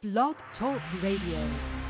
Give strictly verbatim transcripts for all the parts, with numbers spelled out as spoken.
Blog Talk Radio.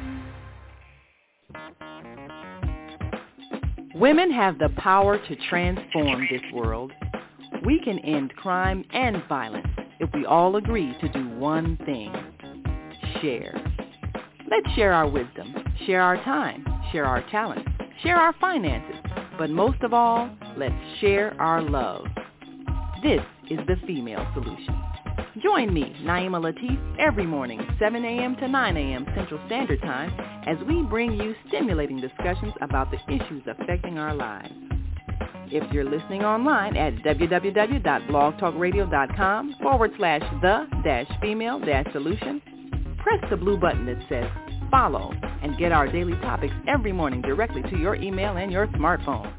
Women have the power to transform this world. We can end crime and violence if we all agree to do one thing: share. Let's share our wisdom, share our time, share our talents, share our finances, but most of all, let's share our love. This is the Female Solution. Join me, Naima Latif, every morning, seven a.m. to nine a.m. Central Standard Time, as we bring you stimulating discussions about the issues affecting our lives. If you're listening online at www.blogtalkradio.com forward slash the dash female dash solution, press the blue button that says follow and get our daily topics every morning directly to your email and your smartphone.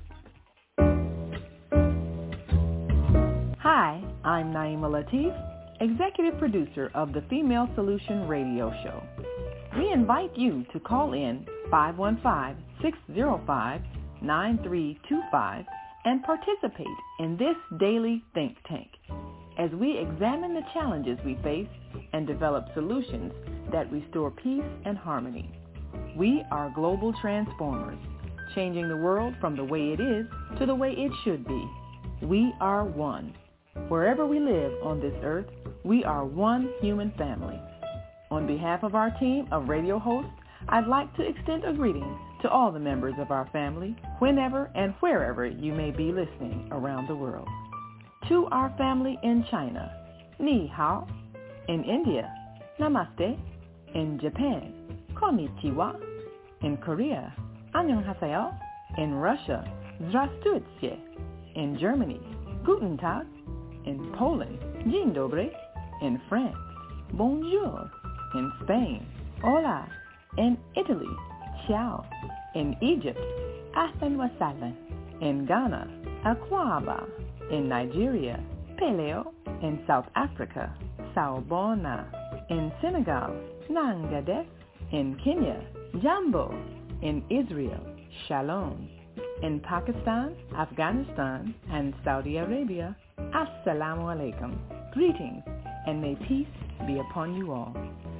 Hi, I'm Naima Latif, Executive Producer of the Female Solution Radio Show. We invite you to call in five one five, six zero five, nine three two five and participate in this daily think tank as we examine the challenges we face and develop solutions that restore peace and harmony. We are global transformers, changing the world from the way it is to the way it should be. We are one. Wherever we live on this earth, we are one human family. On behalf of our team of radio hosts, I'd like to extend a greeting to all the members of our family, whenever and wherever you may be listening around the world. To our family in China, Ni Hao. In India, Namaste. In Japan, Konnichiwa. In Korea, Annyeonghaseyo. In Russia, Здравствуйте. In Germany, Guten Tag. In Poland, Dzień dobry. In France, Bonjour. In Spain, Hola. In Italy, Ciao. In Egypt, Ahlan wa sahlan. In Ghana, Akwaba. In Nigeria, Peleo. In South Africa, Sawubona. In Senegal, Nangadef. In Kenya, Jambo. In Israel, Shalom. In Pakistan, Afghanistan, and Saudi Arabia, Assalamu alaikum. Greetings, and may peace be upon you all.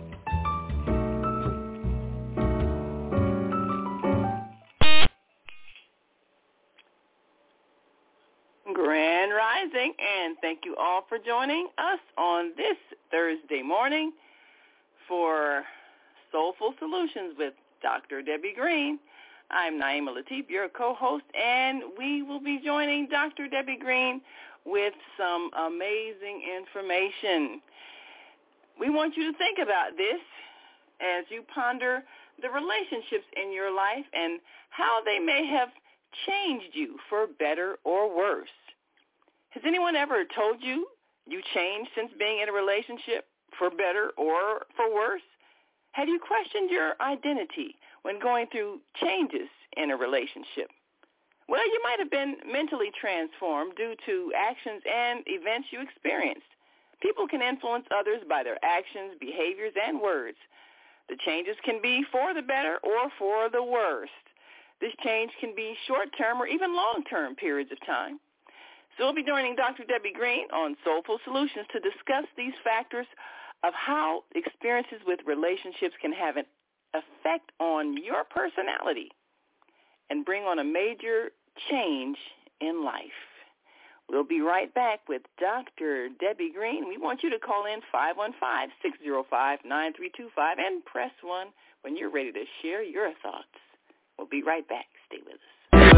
Grand Rising, and thank you all for joining us on this Thursday morning for Soulful Solutions with Doctor Debbie Green. I'm Naima Latif, your co-host, and we will be joining Doctor Debbie Green with some amazing information. We want you to think about this as you ponder the relationships in your life and how they may have changed you for better or worse. Has anyone ever told you you changed since being in a relationship for better or for worse? Have you questioned your identity when going through changes in a relationship? Well, you might have been mentally transformed due to actions and events you experienced. People can influence others by their actions, behaviors, and words. The changes can be for the better or for the worst. This change can be short-term or even long-term periods of time. So we'll be joining Doctor Debbie Green on Soulful Solutions to discuss these factors of how experiences with relationships can have an effect on your personality and bring on a major change in life. We'll be right back with Doctor Debbie Green. We want you to call in five one five, six zero five, nine three two five and press one when you're ready to share your thoughts. We'll be right back. Stay with us.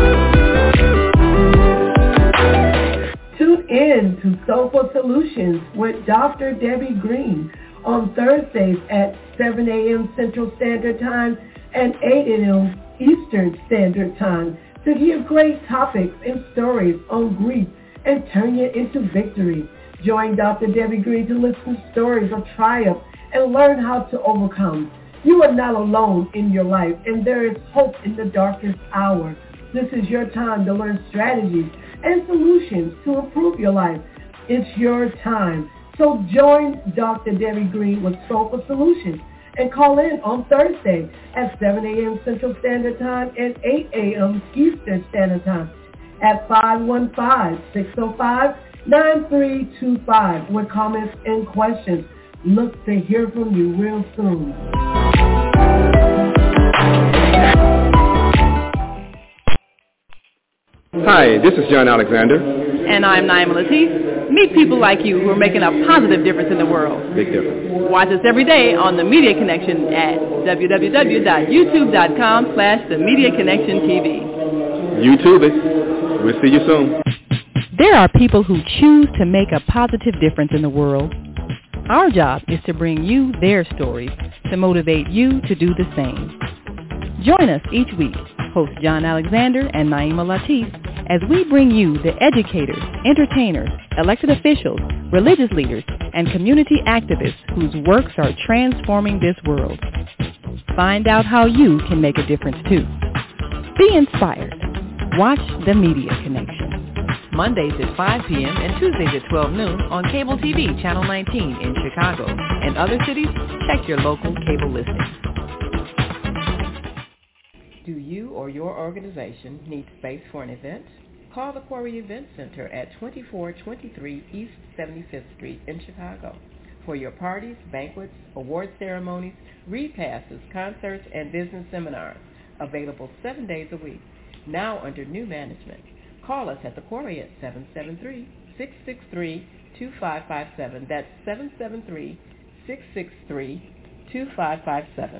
Tune in to Soulful Solutions with Doctor Debbie Green on Thursdays at seven a.m. Central Standard Time and eight a.m. Eastern Standard Time to hear great topics and stories on grief and turn it into victory. Join Doctor Debbie Green to listen to stories of triumph and learn how to overcome. You are not alone in your life, and there is hope in the darkest hour. This is your time to learn strategies and solutions to improve your life. It's your time. So join Doctor Debbie Green with Soulful Solutions and call in on Thursday at seven a.m. Central Standard Time and eight a.m. Eastern Standard Time at five one five, six zero five, nine three two five with comments and questions. look to hear from you real soon. Hi, this is John Alexander. And I'm Naima Latif. Meet people like you who are making a positive difference in the world. Big difference. Watch us every day on The Media Connection at www.youtube.com slash The Media Connection TV. YouTube it. We'll see you soon. There are people who choose to make a positive difference in the world. Our job is to bring you their stories to motivate you to do the same. Join us each week, host John Alexander and Naima Latif, as we bring you the educators, entertainers, elected officials, religious leaders, and community activists whose works are transforming this world. Find out how you can make a difference too. Be inspired. Watch The Media Connection. Mondays at five p.m. and Tuesdays at twelve noon on Cable T V Channel nineteen in Chicago. And other cities, check your local cable listings. Do you or your organization need space for an event? Call the Quarry Event Center at twenty-four twenty-three East seventy-fifth Street in Chicago for your parties, banquets, award ceremonies, repasses, concerts, and business seminars. Available seven days a week. Now under new management. Call us at the Quarry at seven seven three, six six three, two five five seven. That's seven seven three, six six three, two five five seven.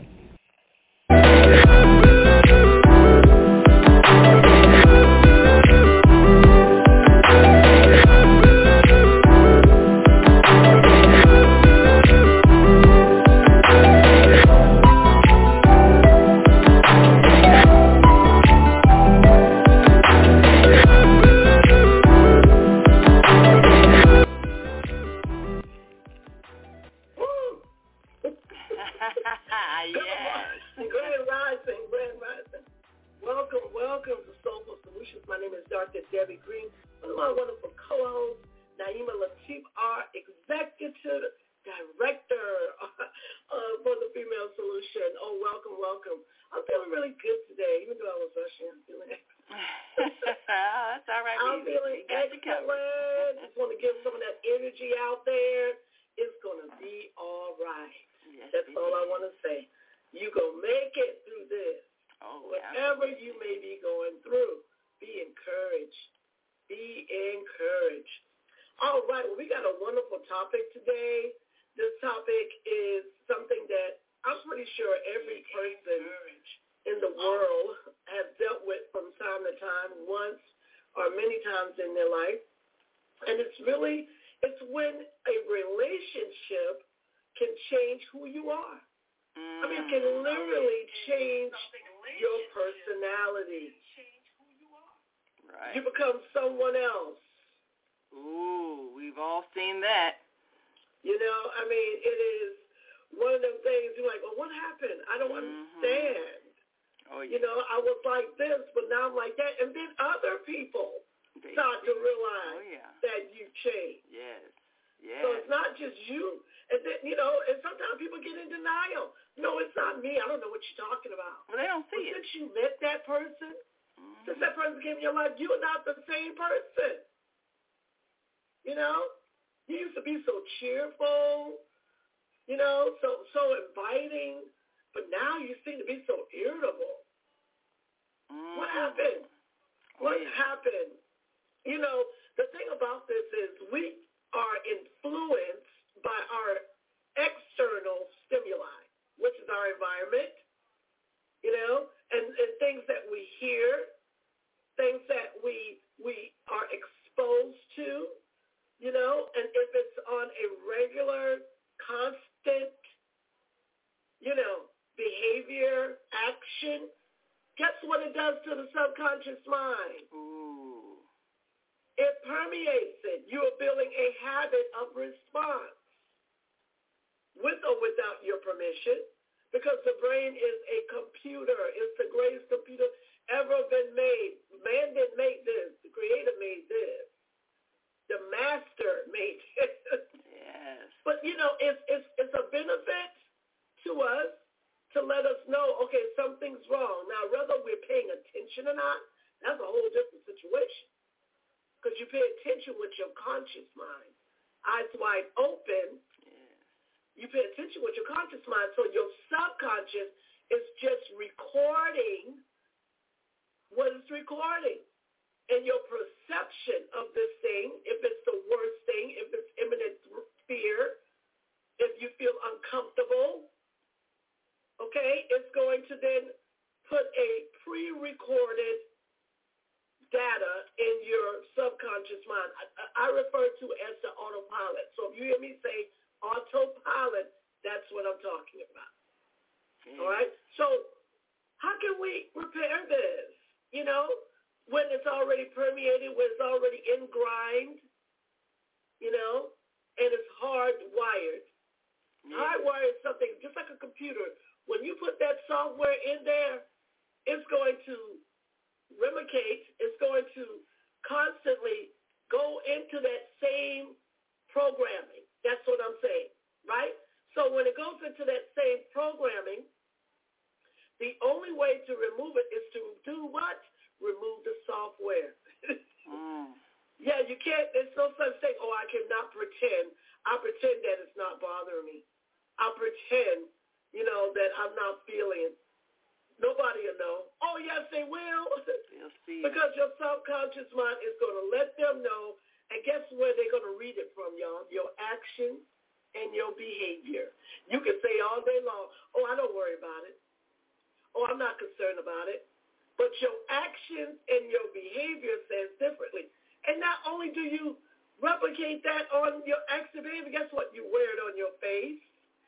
you pay attention with your conscious mind. So your subconscious is just recording what it's recording. And your perception of this thing, if it's the worst thing, if it's imminent fear, if you feel uncomfortable, okay, it's going to then put a pre-recorded data in your subconscious mind. I, I refer to it as the autopilot. So if you hear me say autopilot, that's what I'm talking about. Mm. All right? So how can we repair this, you know, when it's already permeated, when it's already ingrained, you know, and it's hardwired? Mm. Hardwired is something just like a computer. When you put that software in there, it's going to replicate, it's going to constantly go into that same programming. That's what I'm saying, right? So when it goes into that same programming, the only way to remove it is to do what? Remove the software. mm. Yeah, you can't, there's no such thing, oh, I cannot pretend. I pretend that it's not bothering me. I pretend, you know, that I'm not feeling it. Nobody will know. Oh, yes, they will. They'll see. Because your subconscious mind is going to let them know. And guess where they're going to read it from, y'all? Your actions and your behavior. You can say all day long, oh, I don't worry about it. Oh, I'm not concerned about it. But your actions and your behavior says differently. And not only do you replicate that on your acts and behavior, guess what? You wear it on your face.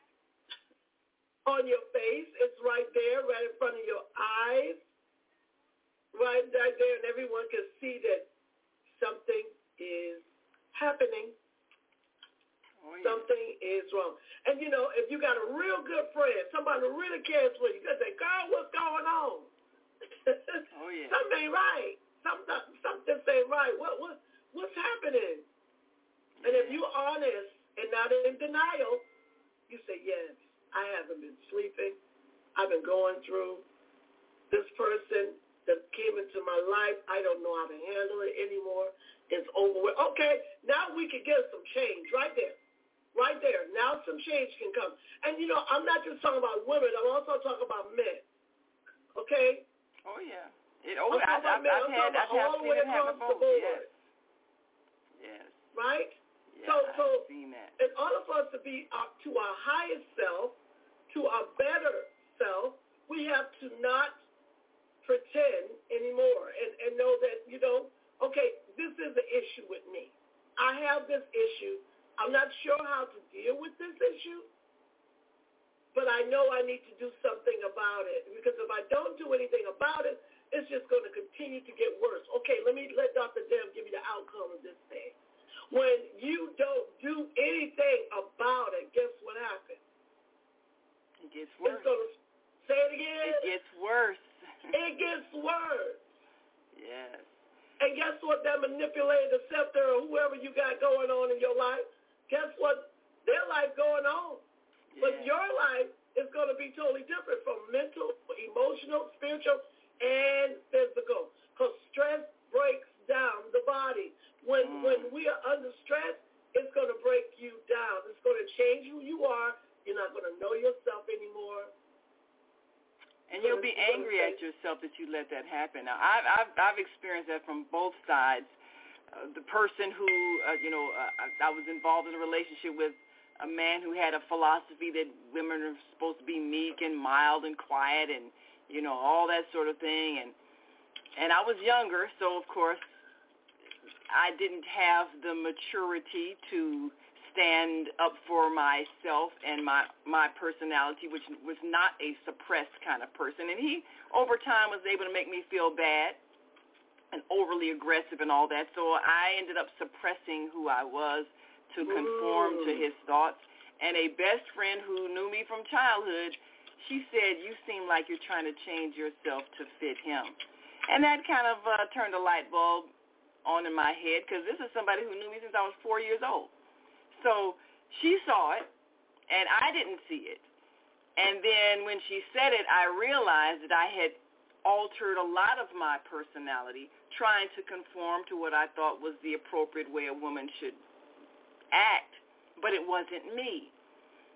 On your face, it's right there, right in front of your eyes, right, right there, and everyone can see that something is happening. Oh, yeah. Something is wrong. And, you know, if you got a real good friend, somebody who really cares for you, you can say, girl, what's going on? Oh, yeah. Something ain't right. Something, something ain't right. What, what, what's happening? Yeah. And if you're honest and not in denial, you say, yes. I haven't been sleeping. I've been going through. This person that came into my life, I don't know how to handle it anymore. It's over with. Okay, now we can get some change right there. Right there. Now some change can come. And, you know, I'm not just talking about women. I'm also talking about men. Okay? Oh, yeah. It, oh, I, I, I've, I've had, I've all the way across the board. Yes. Yes. Right? Yeah, so, so I've seen that. In order for us to be up to our highest self, to our better self, we have to not pretend anymore and, and know that, you know, okay, this is the issue with me. I have this issue. I'm not sure how to deal with this issue, but I know I need to do something about it. Because if I don't do anything about it, it's just going to continue to get worse. Okay, let me let Doctor Deb give you the outcome of this thing. When you don't do anything about it, guess what happens? It gets worse. It's gonna, say it again. It gets worse. It gets worse. Yes. And guess what? That manipulator, scepter, or whoever you got going on in your life, guess what? Their life going on. Yes. But your life is going to be totally different from mental, emotional, spiritual, and physical. Because stress breaks down the body. When mm. when we are under stress, it's going to break you down. It's going to change who you are. You're not going to know yourself anymore. And you'll be angry at yourself that you let that happen. Now, I've I've, I've experienced that from both sides. Uh, the person who, uh, you know, uh, I, I was involved in a relationship with a man who had a philosophy that women are supposed to be meek and mild and quiet and, you know, all that sort of thing. And and I was younger, so, of course, I didn't have the maturity to stand up for myself and my, my personality, which was not a suppressed kind of person. And he, over time, was able to make me feel bad and overly aggressive and all that. So I ended up suppressing who I was to conform Ooh. to his thoughts. And a best friend who knew me from childhood, she said, you seem like you're trying to change yourself to fit him. And that kind of uh, turned a light bulb on in my head, because this is somebody who knew me since I was four years old. So she saw it, and I didn't see it. And then when she said it, I realized that I had altered a lot of my personality, trying to conform to what I thought was the appropriate way a woman should act, but it wasn't me.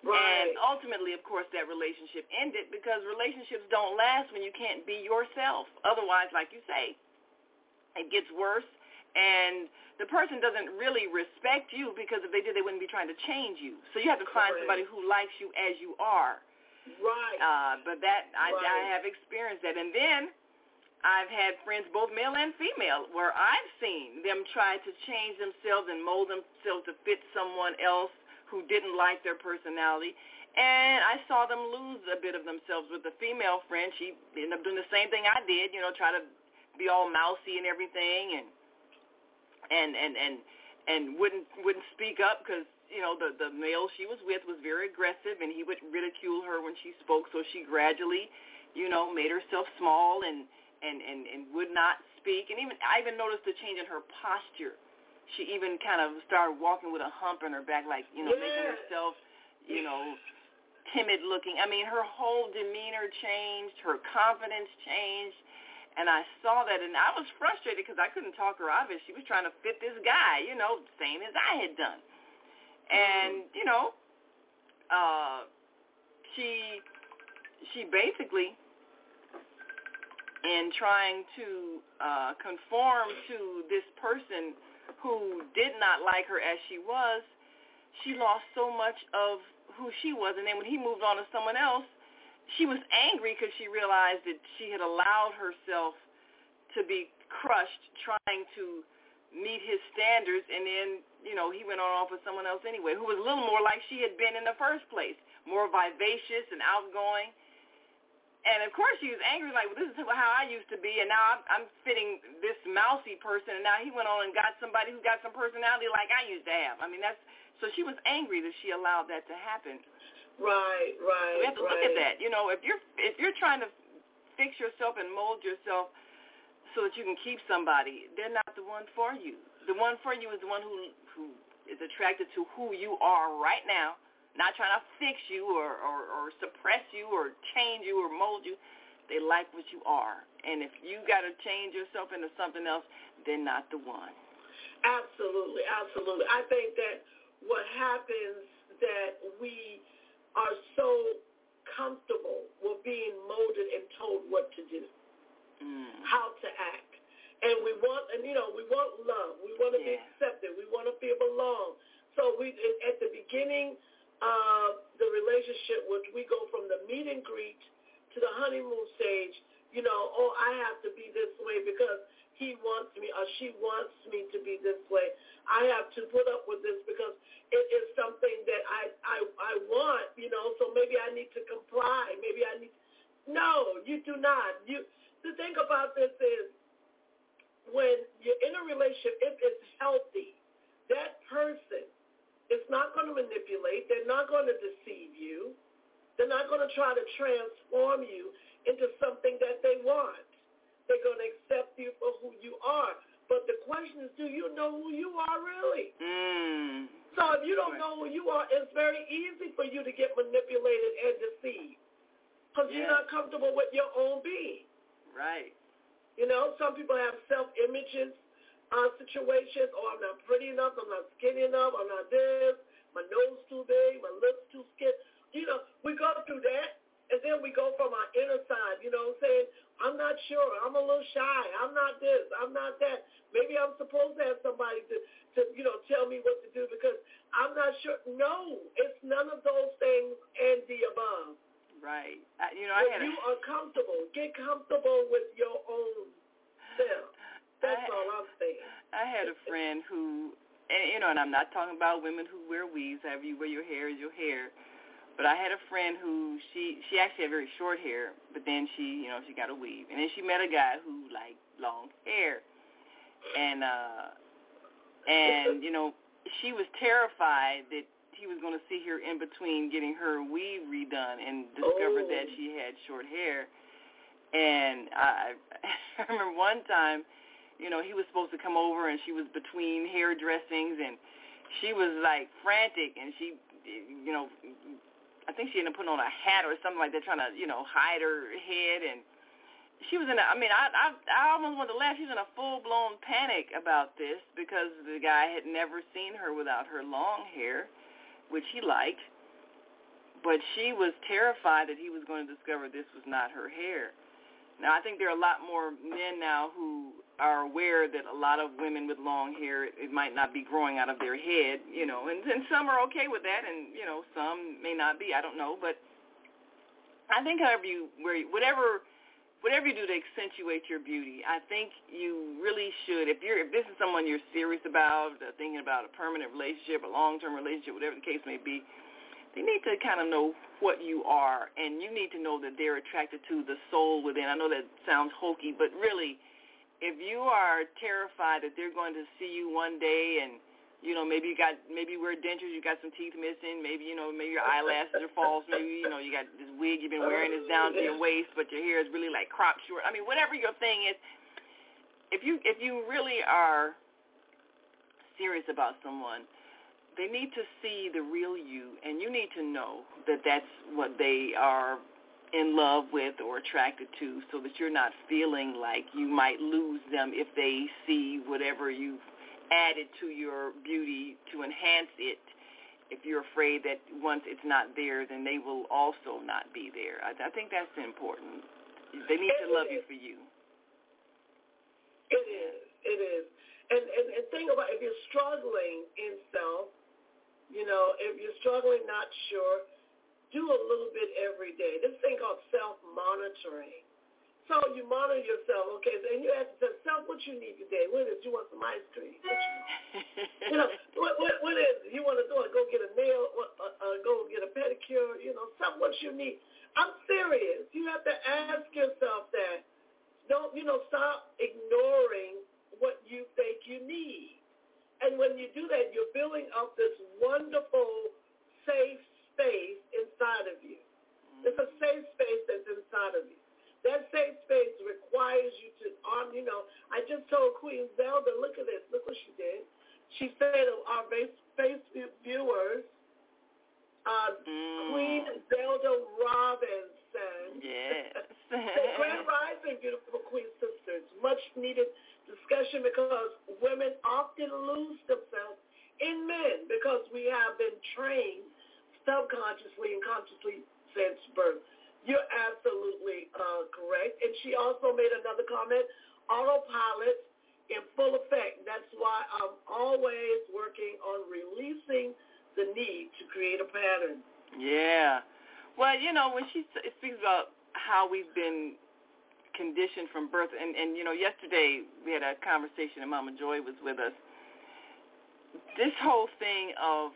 Right. And ultimately, of course, that relationship ended because relationships don't last when you can't be yourself. Otherwise, like you say, it gets worse, and the person doesn't really respect you because if they did, they wouldn't be trying to change you. So you have to Correct. Find somebody who likes you as you are. Right. Uh, but that I, right. I have experienced that. And then I've had friends, both male and female, where I've seen them try to change themselves and mold themselves to fit someone else who didn't like their personality, and I saw them lose a bit of themselves. With the female friend, she ended up doing the same thing I did, you know, try to be all mousy and everything, and and and and, and wouldn't wouldn't speak up because, you know, the, the male she was with was very aggressive, and he would ridicule her when she spoke, so she gradually, you know, made herself small and, and, and, and would not speak, and even I even noticed the change in her posture. She even kind of started walking with a hump in her back, like, you know, yeah. making herself, you know, timid looking. I mean, her whole demeanor changed, her confidence changed, and I saw that, and I was frustrated because I couldn't talk her out of it. She was trying to fit this guy, you know, same as I had done. And, you know, uh, she she basically, in trying to uh, conform to this person who did not like her as she was, she lost so much of who she was. And then when he moved on to someone else, she was angry because she realized that she had allowed herself to be crushed trying to meet his standards. And then, you know, he went on off with someone else anyway, who was a little more like she had been in the first place, more vivacious and outgoing. And, of course, she was angry, like, well, this is how I used to be, and now I'm, I'm fitting this mousy person, and now he went on and got somebody who got some personality like I used to have. I mean, that's so she was angry that she allowed that to happen. Right, right, so we have to right. look at that. You know, if you're if you're trying to fix yourself and mold yourself so that you can keep somebody, they're not the one for you. The one for you is the one who, who is attracted to who you are right now, not trying to fix you or, or, or suppress you or change you or mold you. They like what you are. And if you got to change yourself into something else, they're not the one. Absolutely, absolutely. I think that what happens that we are so comfortable with being molded and told what to do, mm. how to act. And we want, and you know, we want love. We want to yeah. be accepted. We want to feel belong. So we, at the beginning, Uh, the relationship, which we go from the meet and greet to the honeymoon stage, you know, oh, I have to be this way because he wants me or she wants me to be this way. I have to put up with this because it is something that I, I, I want, you know, so maybe I need to comply. Maybe I need – no, you do not. You the thing about this is when you're in a relationship, if it's healthy, that person – it's not going to manipulate. They're not going to deceive you. They're not going to try to transform you into something that they want. They're going to accept you for who you are. But the question is, do you know who you are really? Mm. So if you don't know who you are, it's very easy for you to get manipulated and deceived because yeah. you're not comfortable with your own being. Right. You know, some people have self-images. Uh, situations, oh, I'm not pretty enough, I'm not skinny enough, I'm not this, my nose too big, my lips too skinny. You know, we go through that, and then we go from our inner side, you know, saying, I'm not sure, I'm a little shy, I'm not this, I'm not that. Maybe I'm supposed to have somebody to, to you know, tell me what to do because I'm not sure. No, it's none of those things and the above. Right. Uh, you know, I when had you a... are comfortable, get comfortable with your own self. That's I, all I'm saying. I had a friend who, and, you know, and I'm not talking about women who wear weaves, however you wear your hair is your hair, but I had a friend who, she, she actually had very short hair, but then she, you know, she got a weave. And then she met a guy who liked long hair. And, uh, and you know, she was terrified that he was going to see her in between getting her weave redone and discovered oh. that she had short hair. And I, I remember one time, you know, he was supposed to come over, and she was between hair dressings, and she was, like, frantic, and she, you know, I think she ended up putting on a hat or something like that, trying to, you know, hide her head, and she was in a, I mean, I, I, I almost wanted to laugh. She was in a full-blown panic about this because the guy had never seen her without her long hair, which he liked, but she was terrified that he was going to discover this was not her hair. Now, I think there are a lot more men now who are aware that a lot of women with long hair, it might not be growing out of their head, you know, and, and some are okay with that, and, you know, some may not be. I don't know, but I think however you, where, whatever, whatever you do to accentuate your beauty, I think you really should, if you're, if this is someone you're serious about, uh, thinking about a permanent relationship, a long-term relationship, whatever the case may be, they need to kind of know what you are, and you need to know that they're attracted to the soul within. I know that sounds hokey, but really, if you are terrified that they're going to see you one day and, you know, maybe you got, maybe you wear dentures, you got some teeth missing, maybe, you know, maybe your eyelashes are false, maybe, you know, you got this wig you've been wearing is down to your waist, but your hair is really like cropped short. I mean, whatever your thing is, if you if you really are serious about someone, they need to see the real you, and you need to know that that's what they are in love with or attracted to, so that you're not feeling like you might lose them if they see whatever you've added to your beauty to enhance it. If you're afraid that once it's not there, then they will also not be there. I, I think that's important. They need to love you for you. It is. It is. And, and, and think about if you're struggling in self, you know, if you're struggling, not sure, do a little bit every day. This thing called self-monitoring. So you monitor yourself, okay, and you ask yourself, what you need today? What is it? You want some ice cream? What you, you know, what, what, what is it? You want to do it? Go get a nail, uh, uh, go get a pedicure, you know, something what you need. I'm serious. You have to ask yourself that. Don't, you know, stop ignoring what you think you need. And when you do that, you're building up this wonderful, safe space inside of you. It's a safe space that's inside of you. That safe space requires you to, um, you know, I just told Queen Zelda, look at this, look what she did. She said to our Facebook viewers, uh, mm. Queen Zelda Robinson. Yes. Grand Rising, beautiful Queen sisters. Much needed discussion because women often lose themselves in men because we have been trained subconsciously and consciously since birth. You're absolutely uh, correct. And she also made another comment, autopilot in full effect. That's why I'm always working on releasing the need to create a pattern. Yeah. Well, you know, when she speaks about how we've been conditioned from birth, and, and, you know, yesterday we had a conversation and Mama Joy was with us. This whole thing of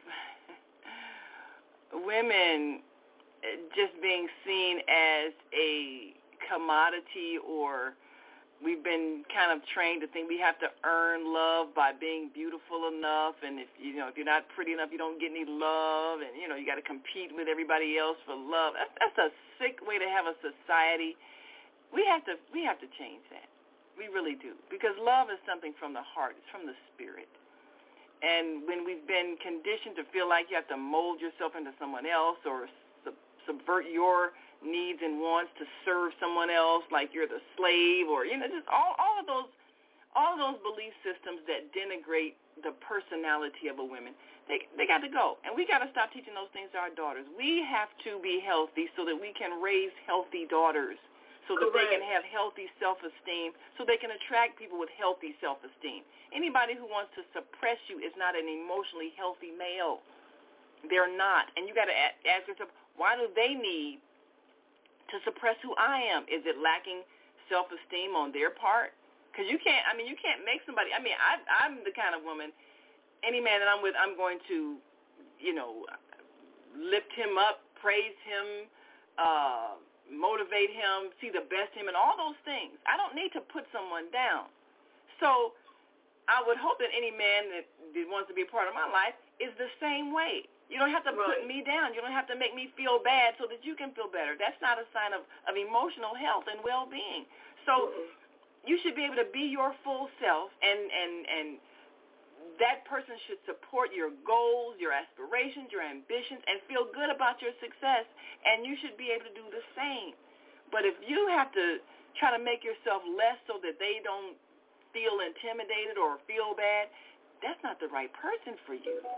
women just being seen as a commodity, or we've been kind of trained to think we have to earn love by being beautiful enough, and if you know if you're not pretty enough, you don't get any love, and you know you got to compete with everybody else for love. That's, that's a sick way to have a society. We have to we have to change that. We really do, because love is something from the heart. It's from the spirit. And when we've been conditioned to feel like you have to mold yourself into someone else or sub- subvert your needs and wants to serve someone else, like you're the slave, or, you know, just all, all of those all of those belief systems that denigrate the personality of a woman, they they got to go. And we got to stop teaching those things to our daughters. We have to be healthy so that we can raise healthy daughters, so that Correct. They can have healthy self-esteem, so they can attract people with healthy self-esteem. Anybody who wants to suppress you is not an emotionally healthy male. They're not. And you got to ask yourself, why do they need to suppress who I am? Is it lacking self-esteem on their part? Because you can't, I mean, you can't make somebody, I mean, I, I'm the kind of woman, any man that I'm with, I'm going to, you know, lift him up, praise him, uh, motivate him, see the best in him, and all those things. I don't need to put someone down. So I would hope that any man that, that wants to be a part of my life is the same way. You don't have to right. put me down. You don't have to make me feel bad so that you can feel better. That's not a sign of, of emotional health and well-being. So mm-hmm. you should be able to be your full self, and, and, and that person should support your goals, your aspirations, your ambitions, and feel good about your success, and you should be able to do the same. But if you have to try to make yourself less so that they don't feel intimidated or feel bad, that's not the right person for you.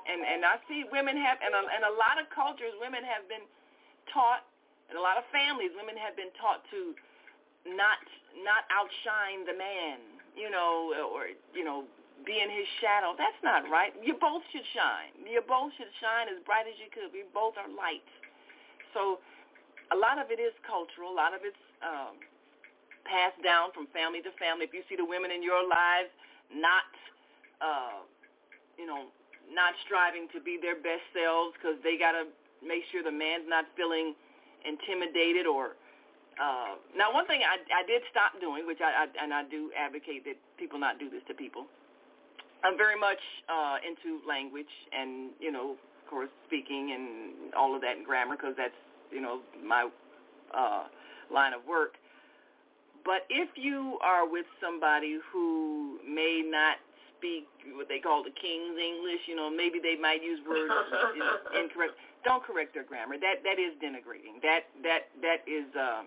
And and I see women have, and a, and a lot of cultures, women have been taught, and a lot of families, women have been taught to not not outshine the man, you know, or, you know, be in his shadow. That's not right. You both should shine. You both should shine as bright as you could. We both are light. So a lot of it is cultural. A lot of it's um, passed down from family to family. If you see the women in your lives not, uh, you know, not striving to be their best selves because they got to make sure the man's not feeling intimidated or Uh, now, one thing I, I did stop doing, which I, I and I do advocate that people not do this to people. I'm very much uh, into language and, you know, of course, speaking and all of that and grammar because that's, you know, my uh, line of work. But if you are with somebody who may not speak what they call the King's English, you know, maybe they might use words you know, incorrect. Don't correct their grammar. That that is denigrating. That that that is. Uh,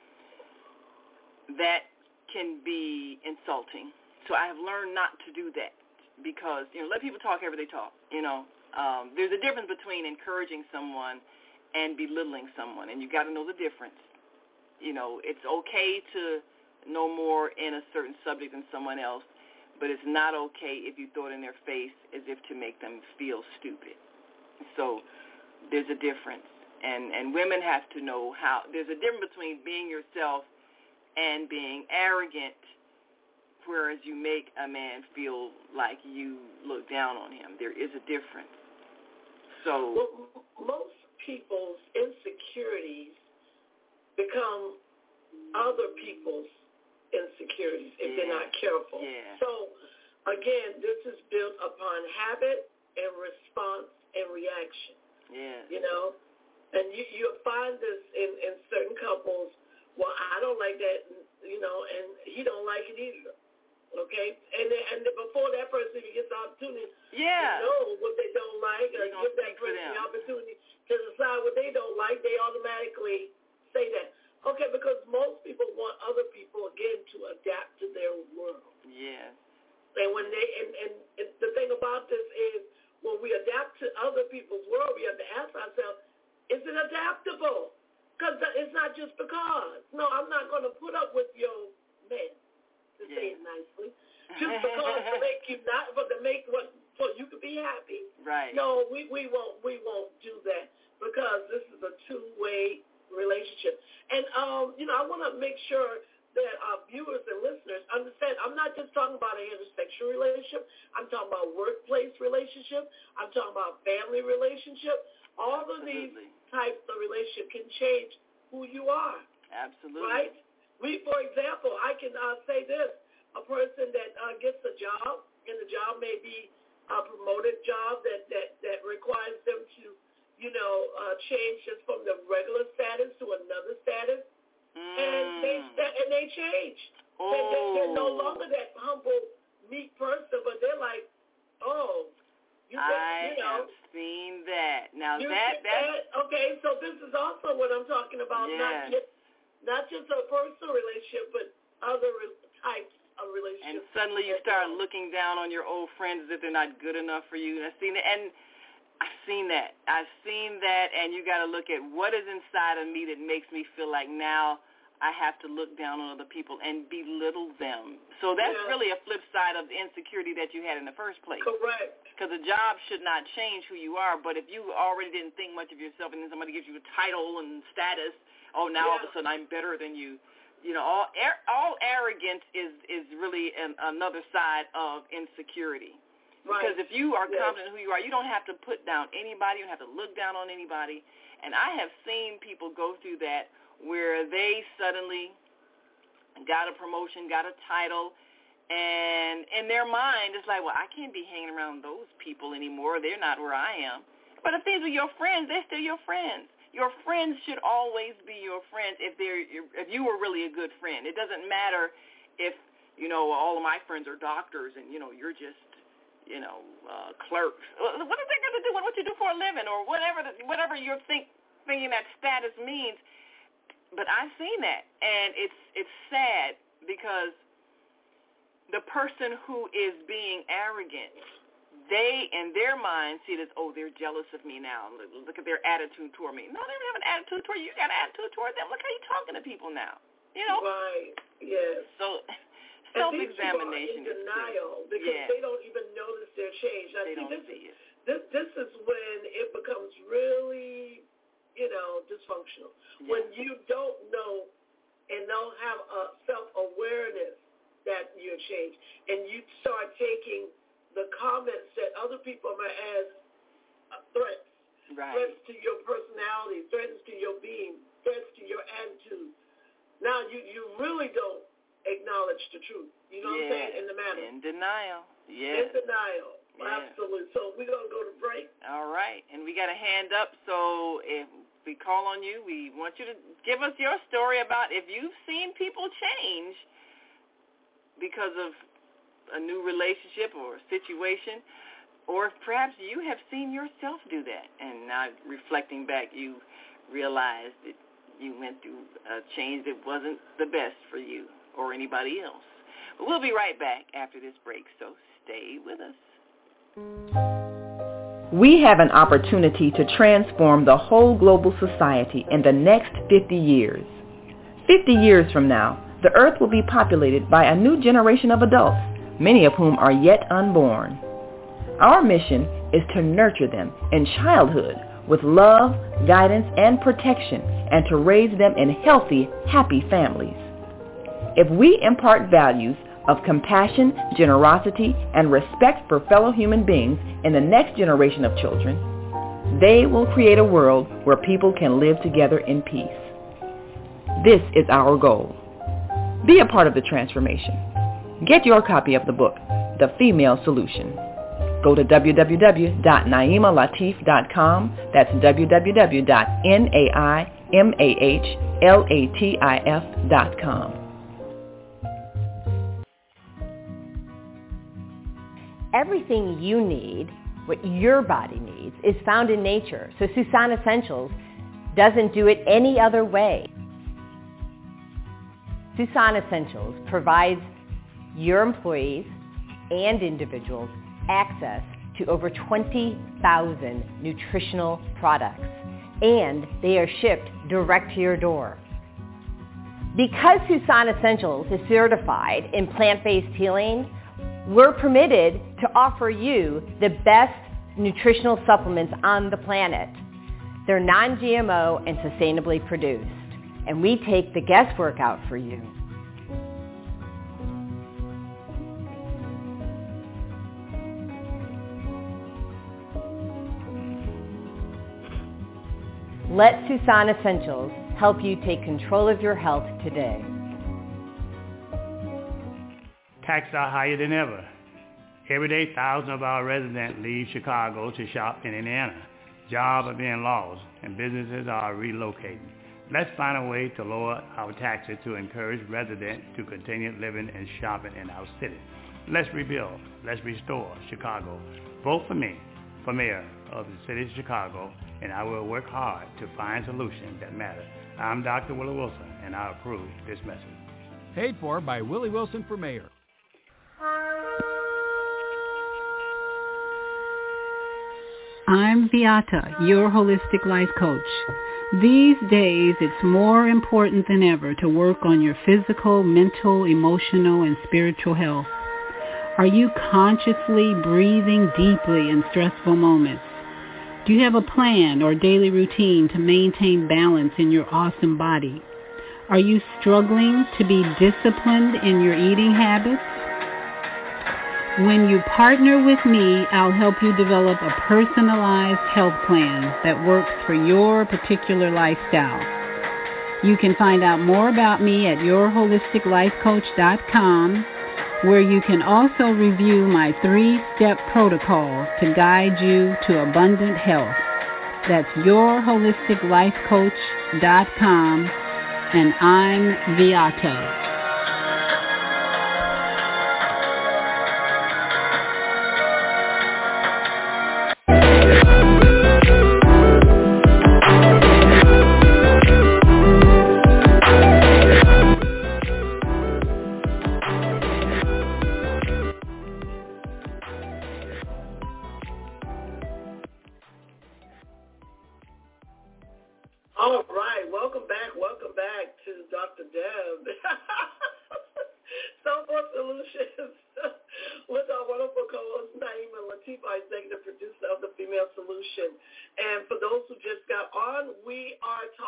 that can be insulting. So I have learned not to do that because, you know, let people talk however they talk, you know. Um, there's a difference between encouraging someone and belittling someone, and you got to know the difference. You know, it's okay to know more in a certain subject than someone else, but it's not okay if you throw it in their face as if to make them feel stupid. So there's a difference, and, and women have to know how, there's a difference between being yourself and being arrogant, whereas you make a man feel like you look down on him. There is a difference. So well, most people's insecurities become other people's insecurities if yeah. they're not careful. Yeah. So, again, this is built upon habit and response and reaction. Yeah. You know? And you, you'll find this in, in certain couples. Well, I don't like that, you know, and he don't like it either, okay? And then, and then before that person even gets the opportunity yeah. to know what they don't like or give that person the opportunity to decide what they don't like, they automatically say that. Okay, because most people want other people, again, to adapt to their world. Yeah. And when they, and, and, and the thing about this is when we adapt to other people's world, we have to ask ourselves, is it adaptable? Because it's not just because. No, I'm not going to put up with your man, to yeah. say it nicely, just because to make you not, but to make what, so you can be happy. Right. No, we, we won't we won't do that because this is a two-way relationship. And, um, you know, I want to make sure that our viewers and listeners understand I'm not just talking about a heterosexual relationship. I'm talking about workplace relationship. I'm talking about family relationship. All of Absolutely. these types of relationship can change who you are. Absolutely. Right? We, for example, I can uh, say this. A person that uh, gets a job, and the job may be a promoted job that, that, that requires them to, you know, uh, change just from the regular status to another status. Mm. And they and they change. Oh. They're, they're, they're no longer that humble, meek person, but they're like, oh, you, I you know. have seen that. Now you that that okay, so this is also what I'm talking about. Yes. Not just not just a personal relationship, but other re- types of relationships. And suddenly you start looking down on your old friends as if they're not good enough for you. And I've seen it, and I've seen that. I've seen that, and you got to look at what is inside of me that makes me feel like now I have to look down on other people and belittle them. So that's yeah. really a flip side of the insecurity that you had in the first place. Correct. Because a job should not change who you are, but if you already didn't think much of yourself and then somebody gives you a title and status, oh, now yeah. all of a sudden I'm better than you. You know, all all arrogance is, is really an, another side of insecurity. Right. Because if you are yes. confident in who you are, you don't have to put down anybody. You don't have to look down on anybody. And I have seen people go through that where they suddenly got a promotion, got a title, and in their mind it's like, well, I can't be hanging around those people anymore. They're not where I am. But if these are your friends, they're still your friends. Your friends should always be your friends if they're if you were really a good friend. It doesn't matter if, you know, all of my friends are doctors and, you know, you're just, you know, uh, clerks. What is that got to do with what you do for a living or whatever the, whatever you're think, thinking that status means? But I've seen that, and it's it's sad because the person who is being arrogant they, in their mind, see it as, oh, they're jealous of me now. Look at their attitude toward me. No, they don't have an attitude toward you. You got an attitude toward them. Look how you're talking to people now. You know? Right, yes. So self-examination is in denial good. because yeah. they don't even notice their change. Now, they see, don't this, see it. This, this is when it becomes really, you know, dysfunctional. Yeah. When you don't know and don't have a self-awareness that you're changed, and you start taking the comments that other people might as uh, threats, right. threats to your personality, threats to your being, threats to your attitude. Now you, you really don't acknowledge the truth. You know yeah. what I'm saying? In the matter. In denial. Yeah. In denial. Yeah. Absolutely. So we're going to go to break. All right. And we got a hand up, so if we call on you, we want you to give us your story about if you've seen people change because of a new relationship or situation, or perhaps you have seen yourself do that, and now reflecting back, you realize that you went through a change that wasn't the best for you or anybody else. But we'll be right back after this break, so stay with us. We have an opportunity to transform the whole global society in the next fifty years. fifty years from now, the earth will be populated by a new generation of adults, many of whom are yet unborn. Our mission is to nurture them in childhood with love, guidance, and protection, and to raise them in healthy, happy families. If we impart values of compassion, generosity, and respect for fellow human beings in the next generation of children, they will create a world where people can live together in peace. This is our goal. Be a part of the transformation. Get your copy of the book, The Female Solution. Go to w w w dot naima latif dot com. That's w w w dot naima latif dot com. Everything you need, what your body needs, is found in nature. So Susan Essentials doesn't do it any other way. Susan Essentials provides your employees and individuals access to over twenty thousand nutritional products, and they are shipped direct to your door. Because Susan Essentials is certified in plant-based healing, we're permitted to offer you the best nutritional supplements on the planet. They're non-G M O and sustainably produced, and we take the guesswork out for you. Let Susan Essentials help you take control of your health today. Taxes are higher than ever. Every day, thousands of our residents leave Chicago to shop in Indiana. Jobs are being lost, and businesses are relocating. Let's find a way to lower our taxes to encourage residents to continue living and shopping in our city. Let's rebuild. Let's restore Chicago. Vote for me for mayor of the city of Chicago, and I will work hard to find solutions that matter. I'm Doctor Willie Wilson, and I approve this message. Paid for by Willie Wilson for mayor. I'm Beata, your holistic life coach. These days, it's more important than ever to work on your physical, mental, emotional, and spiritual health. Are you consciously breathing deeply in stressful moments? Do you have a plan or daily routine to maintain balance in your awesome body? Are you struggling to be disciplined in your eating habits? When you partner with me, I'll help you develop a personalized health plan that works for your particular lifestyle. You can find out more about me at your holistic life coach dot com, where you can also review my three-step protocol to guide you to abundant health. That's your holistic life coach dot com, and I'm Beata.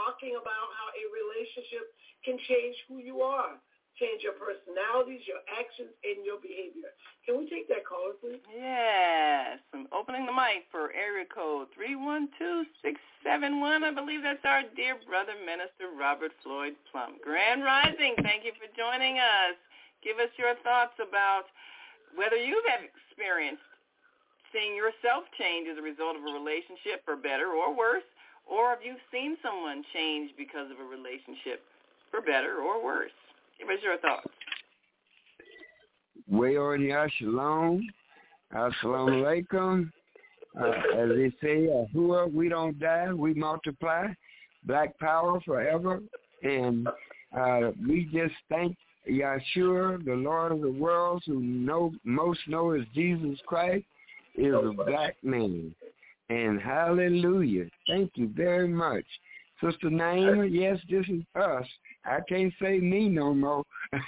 talking about how a relationship can change who you are, change your personalities, your actions, and your behavior. Can we take that caller, please? Yes. I'm opening the mic for area code three one two, six seven one. I believe that's our dear brother, Minister Robert Floyd Plum. Grand Rising, thank you for joining us. Give us your thoughts about whether you have experienced seeing yourself change as a result of a relationship for better or worse, or if you've seen someone change because of a relationship for better or worse. Give us your thoughts. Well, yeah, shalom. Assalamu alaikum. Uh, as they say, uh, we don't die, we multiply. Black power forever. And uh, we just thank Yahshua, the Lord of the worlds, who know, most know as Jesus Christ, is a black man. And hallelujah. Thank you very much. Sister Naima, yes, this is us. I can't say me no more.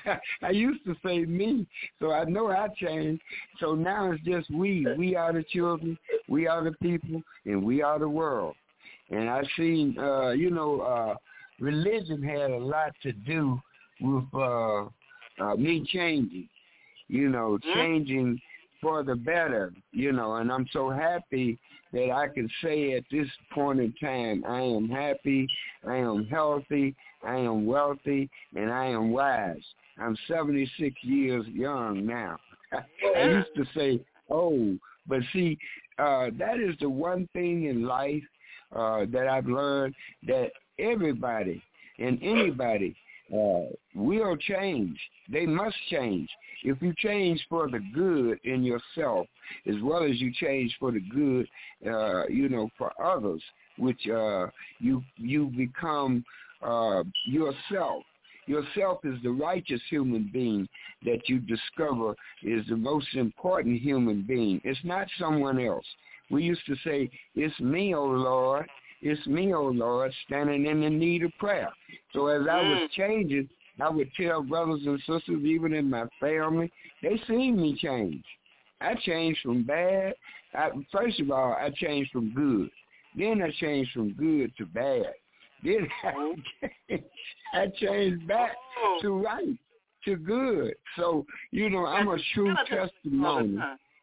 I used to say me, so I know I changed. So now it's just we. We are the children, we are the people, and we are the world. And I seen, uh, you know, uh, religion had a lot to do with uh, uh, me changing, you know, changing for the better, you know, and I'm so happy that I can say at this point in time, I am happy, I am healthy, I am wealthy, and I am wise. I'm seventy-six years young now. I used to say old, but see, uh, that is the one thing in life uh, that I've learned, that everybody and anybody uh, will change. They must change. If you change for the good in yourself, as well as you change for the good, uh, you know, for others, which uh, you you become uh, yourself. Yourself is the righteous human being that you discover is the most important human being. It's not someone else. We used to say, it's me, O Lord. It's me, O Lord, standing in the need of prayer. So as I was changing, I would tell brothers and sisters, even in my family, they seen me change. I changed from bad. I, first of all, I changed from good. Then I changed from good to bad. Then I, I changed back to right, to good. So, you know, I'm a true testimony.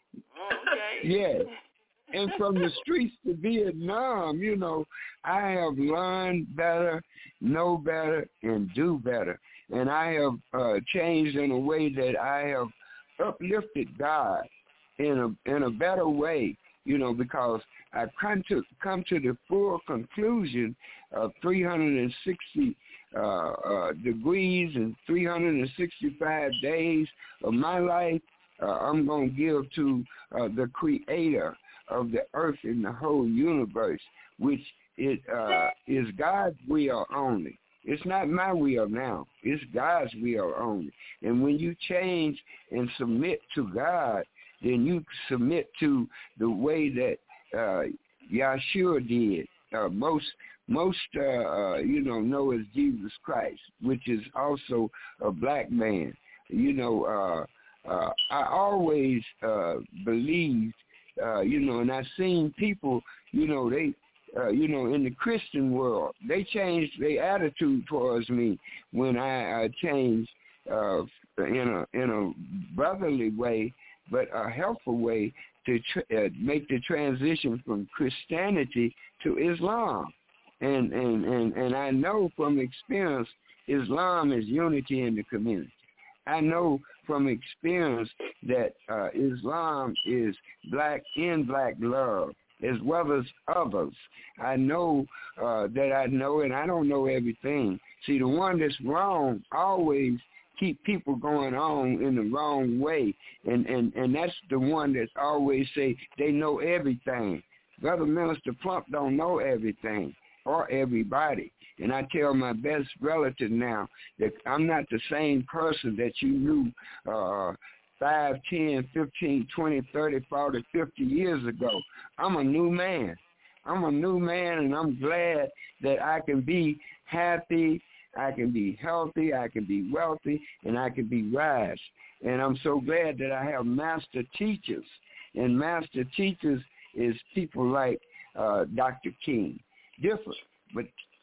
Yes. And from the streets to Vietnam, you know, I have learned better, know better, and do better. And I have uh, changed in a way that I have uplifted God in a in a better way, you know, because I've come to come to the full conclusion of three hundred sixty uh, uh, degrees and three hundred sixty-five days of my life. Uh, I'm going to give to uh, the Creator of the earth and the whole universe, which it uh, is God's will only. It's not my will now. It's God's will only. And when you change and submit to God, then you submit to the way that uh, Yahshua did. Uh, most, most uh, uh, you know, know as Jesus Christ, which is also a black man. You know, uh, uh, I always uh, believed, uh, you know, and I've seen people, you know, they, Uh, you know, in the Christian world, they changed their attitude towards me when I uh, changed uh, in a in a brotherly way, but a helpful way to tr- uh, make the transition from Christianity to Islam. And, and, and, and I know from experience, Islam is unity in the community. I know from experience that uh, Islam is black in black love, as well as others. I know uh, that I know, and I don't know everything. See, the one that's wrong always keep people going on in the wrong way, and, and, and that's the one that's always say they know everything. Brother Minister Plump don't know everything or everybody. And I tell my best relative now that I'm not the same person that you knew uh, five, ten, fifteen, twenty, thirty, forty, fifty years ago. I'm a new man. I'm a new man, and I'm glad that I can be happy, I can be healthy, I can be wealthy, and I can be wise. And I'm so glad that I have master teachers. And master teachers is people like uh, Doctor King. Different, but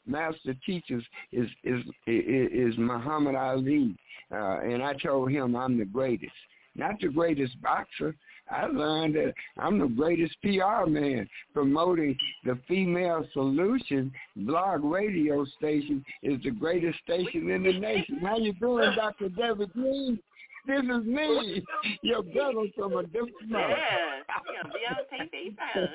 master teachers is is is, is Muhammad Ali, uh, and I told him I'm the greatest, not the greatest boxer. I learned that I'm the greatest P R man. Promoting the Female Solution blog radio station is the greatest station in the nation. How you doing, Doctor Debbie Green? This is me, your brother from a different mother. Yeah, Beyonce baby.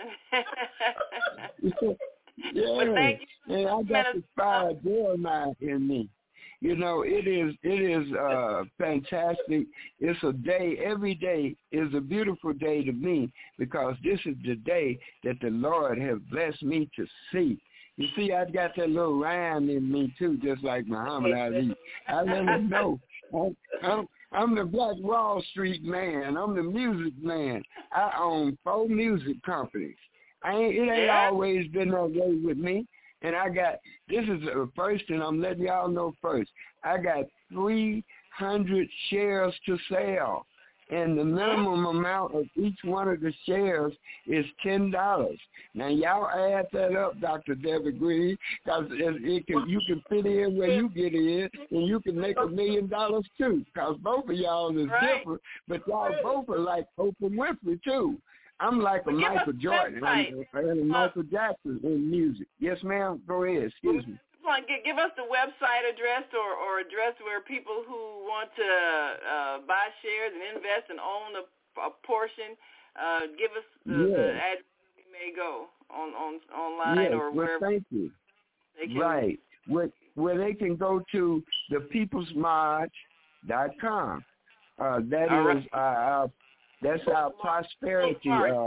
Yeah, well, thank you. And I got the fire Jeremiah in me. You know, it is it is uh, fantastic. It's a day, every day is a beautiful day to me because this is the day that the Lord has blessed me to see. You see, I've got that little rhyme in me, too, just like Muhammad Ali. I let him know. I'm, I'm, I'm the Black Wall Street man. I'm the music man. I own four music companies. I ain't, it ain't yeah. always been that way with me. And I got, this is the first, and I'm letting y'all know first, I got three hundred shares to sell. And the minimum amount of each one of the shares is ten dollars. Now, y'all add that up, Doctor Debbie Green, because it can, you can fit in where you get in, and you can make a million dollars, too, because both of y'all is right. different, but y'all both are like Oprah Winfrey, too. I'm like a Michael Jordan and, and a Michael Jackson in music. Yes, ma'am. Go ahead. Excuse me. Give us the website address or, or address where people who want to uh, buy shares and invest and own a, a portion, uh, give us the, yeah. the address we may go on, on online yes. or well, wherever. Thank you. They can, right. Where, where they can go to the peoples march dot com. Uh, that All is right. our, That's our prosperity. Uh,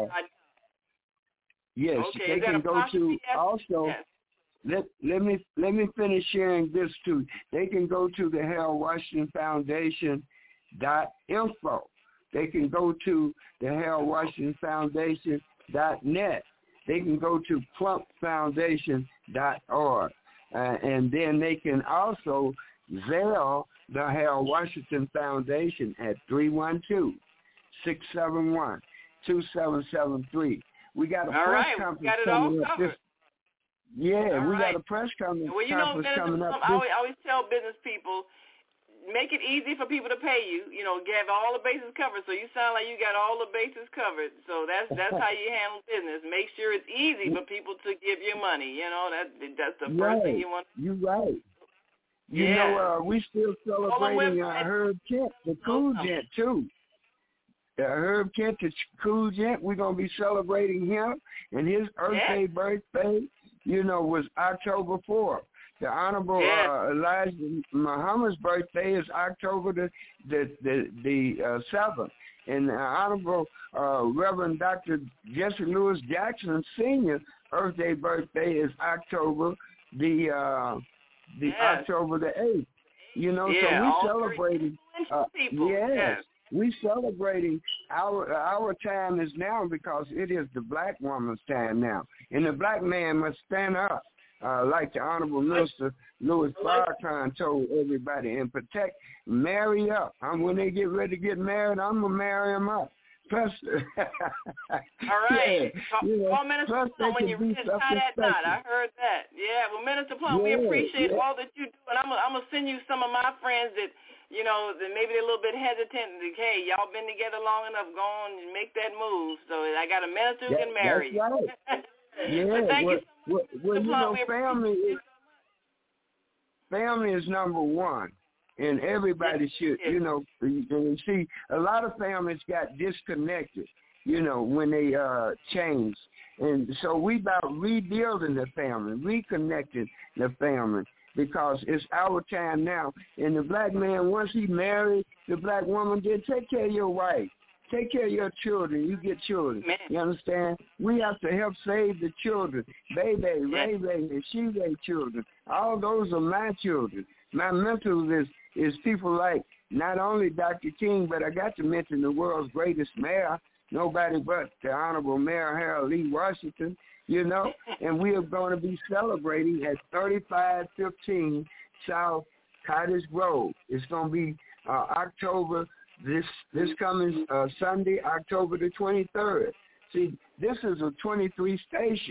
yes, okay, they can go to also. Yes. Let let me let me finish sharing this too. They can go to the Harold Washington Foundation dot info. They can go to the Harold Washington Foundation dot net. They can go to plump foundation dot org, uh, and then they can also Zelle the Harold Washington Foundation at three one two. six seven one, two seven seven three. We got a all press right, conference got it coming all up. This, yeah, all we right. got a press conference, well, you know, conference business, coming up. I always, I always tell business people, make it easy for people to pay you. You know, have all the bases covered. So you sound like you got all the bases covered. So that's that's how you handle business. Make sure it's easy for people to give you money. You know, that that's the right. first thing you want. You're right. You yeah. know, uh, we still celebrating uh, Herb Kent, the Cool Gent, too. Uh, Herb Kent, the Cool Gent, we're going to be celebrating him. And his birthday, yeah. birthday, you know, was October fourth. The Honorable yeah. uh, Elijah Muhammad's birthday is October the the the, the uh, seventh. And the Honorable uh, Reverend Doctor Jesse Lewis Jackson Senior birthday birthday is October the uh, the yes. October the eighth. You know, yeah, so we all celebrating. Uh, people. yes, yes. we celebrating. Our our time is now because it is the black woman's time now, and the black man must stand up, uh, like the Honorable Minister Louis Farrakhan told everybody, and protect, marry up. I'm, when they get ready to get married, I'm gonna marry them up. Plus, all right. Yeah, Call, you know, call Minister Plum when you reach tie that knot. I heard that. Yeah, well, Minister Plum, yeah, we appreciate yeah. all that you do, and I'm I'm gonna send you some of my friends that, you know, that maybe they're a little bit hesitant. Like, hey, y'all been together long enough. Go on and make that move. So I got a minister who that, can marry you. That's right. Yeah. But thank well, you so much, well, well you Plum. know, family is family is number one. And everybody should, you know, and see, a lot of families got disconnected, you know, when they uh, changed. And so we about rebuilding the family, reconnecting the family, because it's our time now. And the black man, once he married the black woman, then take care of your wife. Take care of your children. You get children. Man. You understand? We have to help save the children. Baby, Ray Ray, and she Ray children. All those are my children. My mental is is people like not only Doctor King, but I got to mention the world's greatest mayor, nobody but the Honorable Mayor Harold Lee Washington, you know, and we are going to be celebrating at thirty-five fifteen South Cottage Road. It's going to be uh, October, this this coming uh, Sunday, October the twenty-third. See, this is a twenty-three station,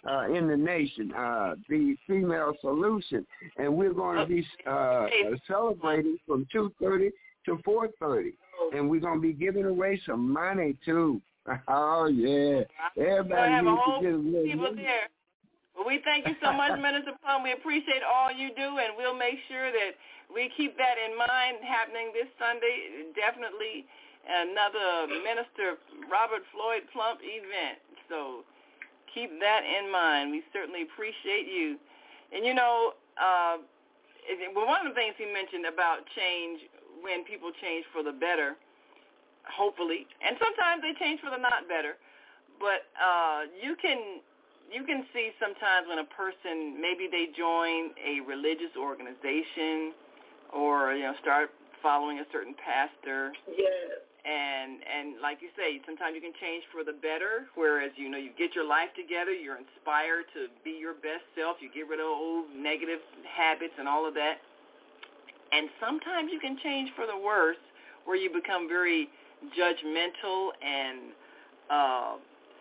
uh, in the nation, uh, the Female Solution. And we're going to be uh, celebrating from two thirty to four thirty. And we're going to be giving away some money, too. Oh, yeah. Everybody have needs a whole to get a little people money. there. Well, we thank you so much, Minister Plum. We appreciate all you do, and we'll make sure that we keep that in mind happening this Sunday. Definitely another Minister Robert Floyd Plump event. So keep that in mind. We certainly appreciate you. And, you know, uh, well, one of the things he mentioned about change, when people change for the better, hopefully, and sometimes they change for the not better, but uh, you can you can see sometimes when a person, maybe they join a religious organization or, you know, start following a certain pastor. Yes. And, and like you say, sometimes you can change for the better, whereas, you know, you get your life together, you're inspired to be your best self, you get rid of old negative habits and all of that. And sometimes you can change for the worse, where you become very judgmental and uh,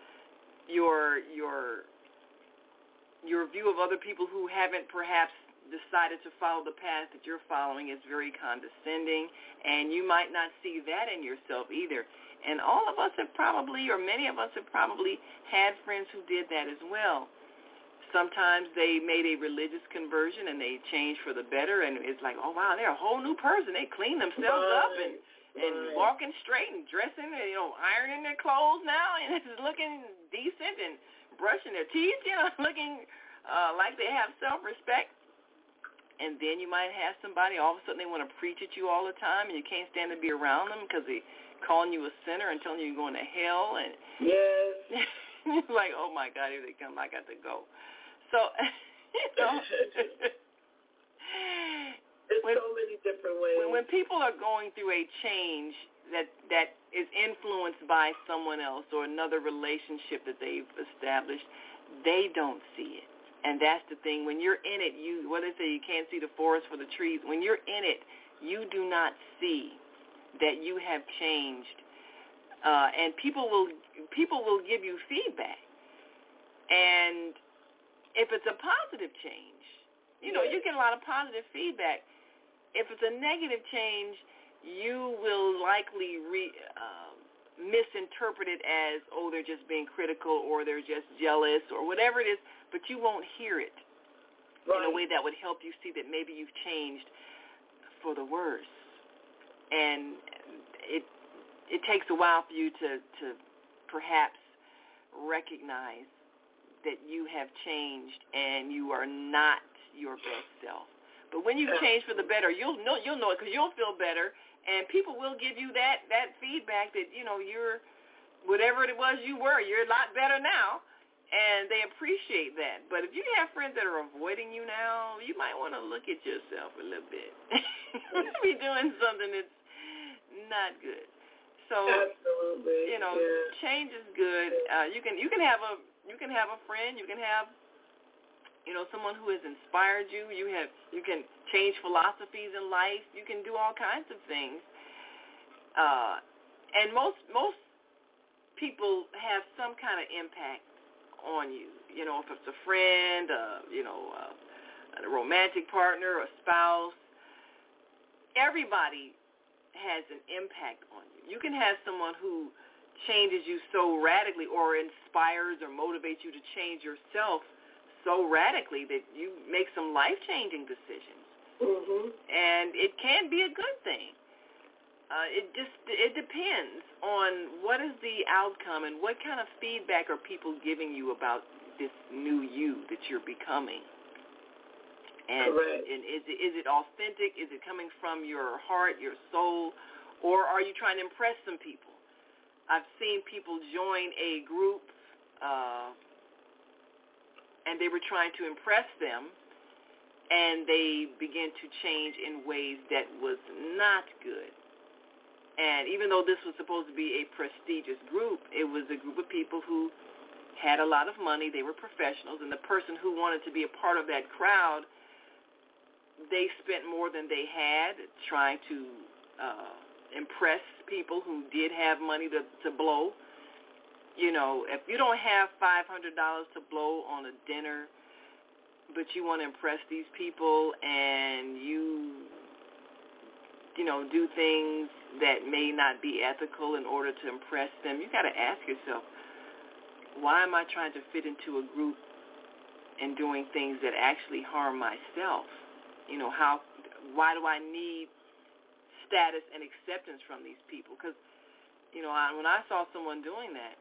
your your your view of other people who haven't perhaps decided to follow the path that you're following is very condescending, and you might not see that in yourself either. And all of us have probably, or many of us have probably had friends who did that as well. Sometimes they made a religious conversion and they changed for the better, and it's like, oh, wow, they're a whole new person. They clean themselves right. up and, and right. walking straight and dressing, and, you know, ironing their clothes now, and it's looking decent and brushing their teeth, you know, looking uh, like they have self-respect. And then you might have somebody, all of a sudden they want to preach at you all the time, and you can't stand to be around them because they're calling you a sinner and telling you you're going to hell. And yes. It's like, oh, my God, here they come. I got to go. So, you know. There's when, so many different ways. When, when people are going through a change that that is influenced by someone else or another relationship that they've established, they don't see it. And that's the thing. When you're in it, you, what they say, you can't see the forest for the trees. When you're in it, you do not see that you have changed. Uh, and people will people will give you feedback. And if it's a positive change, you know, you get a lot of positive feedback. If it's a negative change, you will likely re, uh, misinterpret it as, oh, they're just being critical or they're just jealous or whatever it is, but you won't hear it right. in a way that would help you see that maybe you've changed for the worse. And it it takes a while for you to, to perhaps recognize that you have changed and you are not your best self. But when you change for the better, you'll know you'll know it because you'll feel better, and people will give you that, that feedback that, you know, you're, whatever it was you were, you're a lot better now, and they appreciate that. But if you have friends that are avoiding you now, you might want to look at yourself a little bit. Be doing something that's not good. So, absolutely, you know, yeah. change is good. Uh, you can you can have a you can have a friend. You can have, you know, someone who has inspired you. You have you can change philosophies in life. You can do all kinds of things. Uh, and most most people have some kind of impact on you. You know, if it's a friend, uh, you know, uh, a romantic partner, a spouse. Everybody has an impact on you. You can have someone who changes you so radically or inspires or motivates you to change yourself so radically that you make some life-changing decisions. Mm-hmm. And it can be a good thing. Uh, it just it depends on what is the outcome and what kind of feedback are people giving you about this new you that you're becoming. And, and is it, is it authentic? Is it coming from your heart, your soul, or are you trying to impress some people? I've seen people join a group uh, and they were trying to impress them, and they began to change in ways that was not good. And even though this was supposed to be a prestigious group, it was a group of people who had a lot of money. They were professionals, and the person who wanted to be a part of that crowd, they spent more than they had trying to uh, impress people who did have money to, to blow. You know, if you don't have five hundred dollars to blow on a dinner, but you want to impress these people and you, you know, do things that may not be ethical in order to impress them, you got to ask yourself, why am I trying to fit into a group and doing things that actually harm myself? You know, how, why do I need status and acceptance from these people? Because, you know, I, when I saw someone doing that,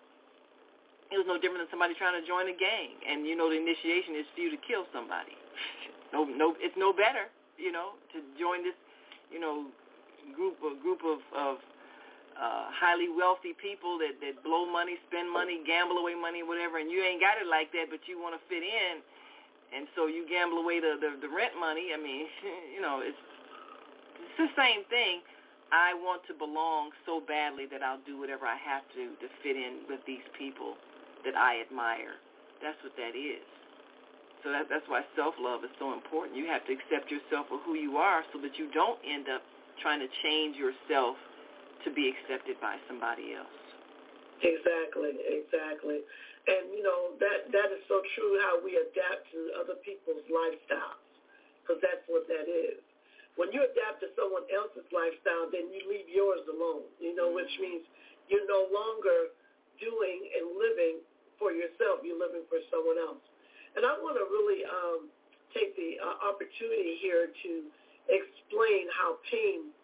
it was no different than somebody trying to join a gang. And, you know, the initiation is for you to kill somebody. no, no, it's no better, you know, to join this, you know, group of, group of, of uh, highly wealthy people that, that blow money, spend money, gamble away money, whatever, and you ain't got it like that, but you want to fit in, and so you gamble away the, the, the rent money. I mean, you know, it's, it's the same thing. I want to belong so badly that I'll do whatever I have to to fit in with these people that I admire. That's what that is. So that, that's why self-love is so important. You have to accept yourself for who you are so that you don't end up trying to change yourself to be accepted by somebody else. Exactly, exactly. And, you know, that, that is so true, how we adapt to other people's lifestyles, because that's what that is. When you adapt to someone else's lifestyle, then you leave yours alone, you know, which means you're no longer doing and living for yourself. You're living for someone else. And I want to really um, take the uh, opportunity here to explain how pain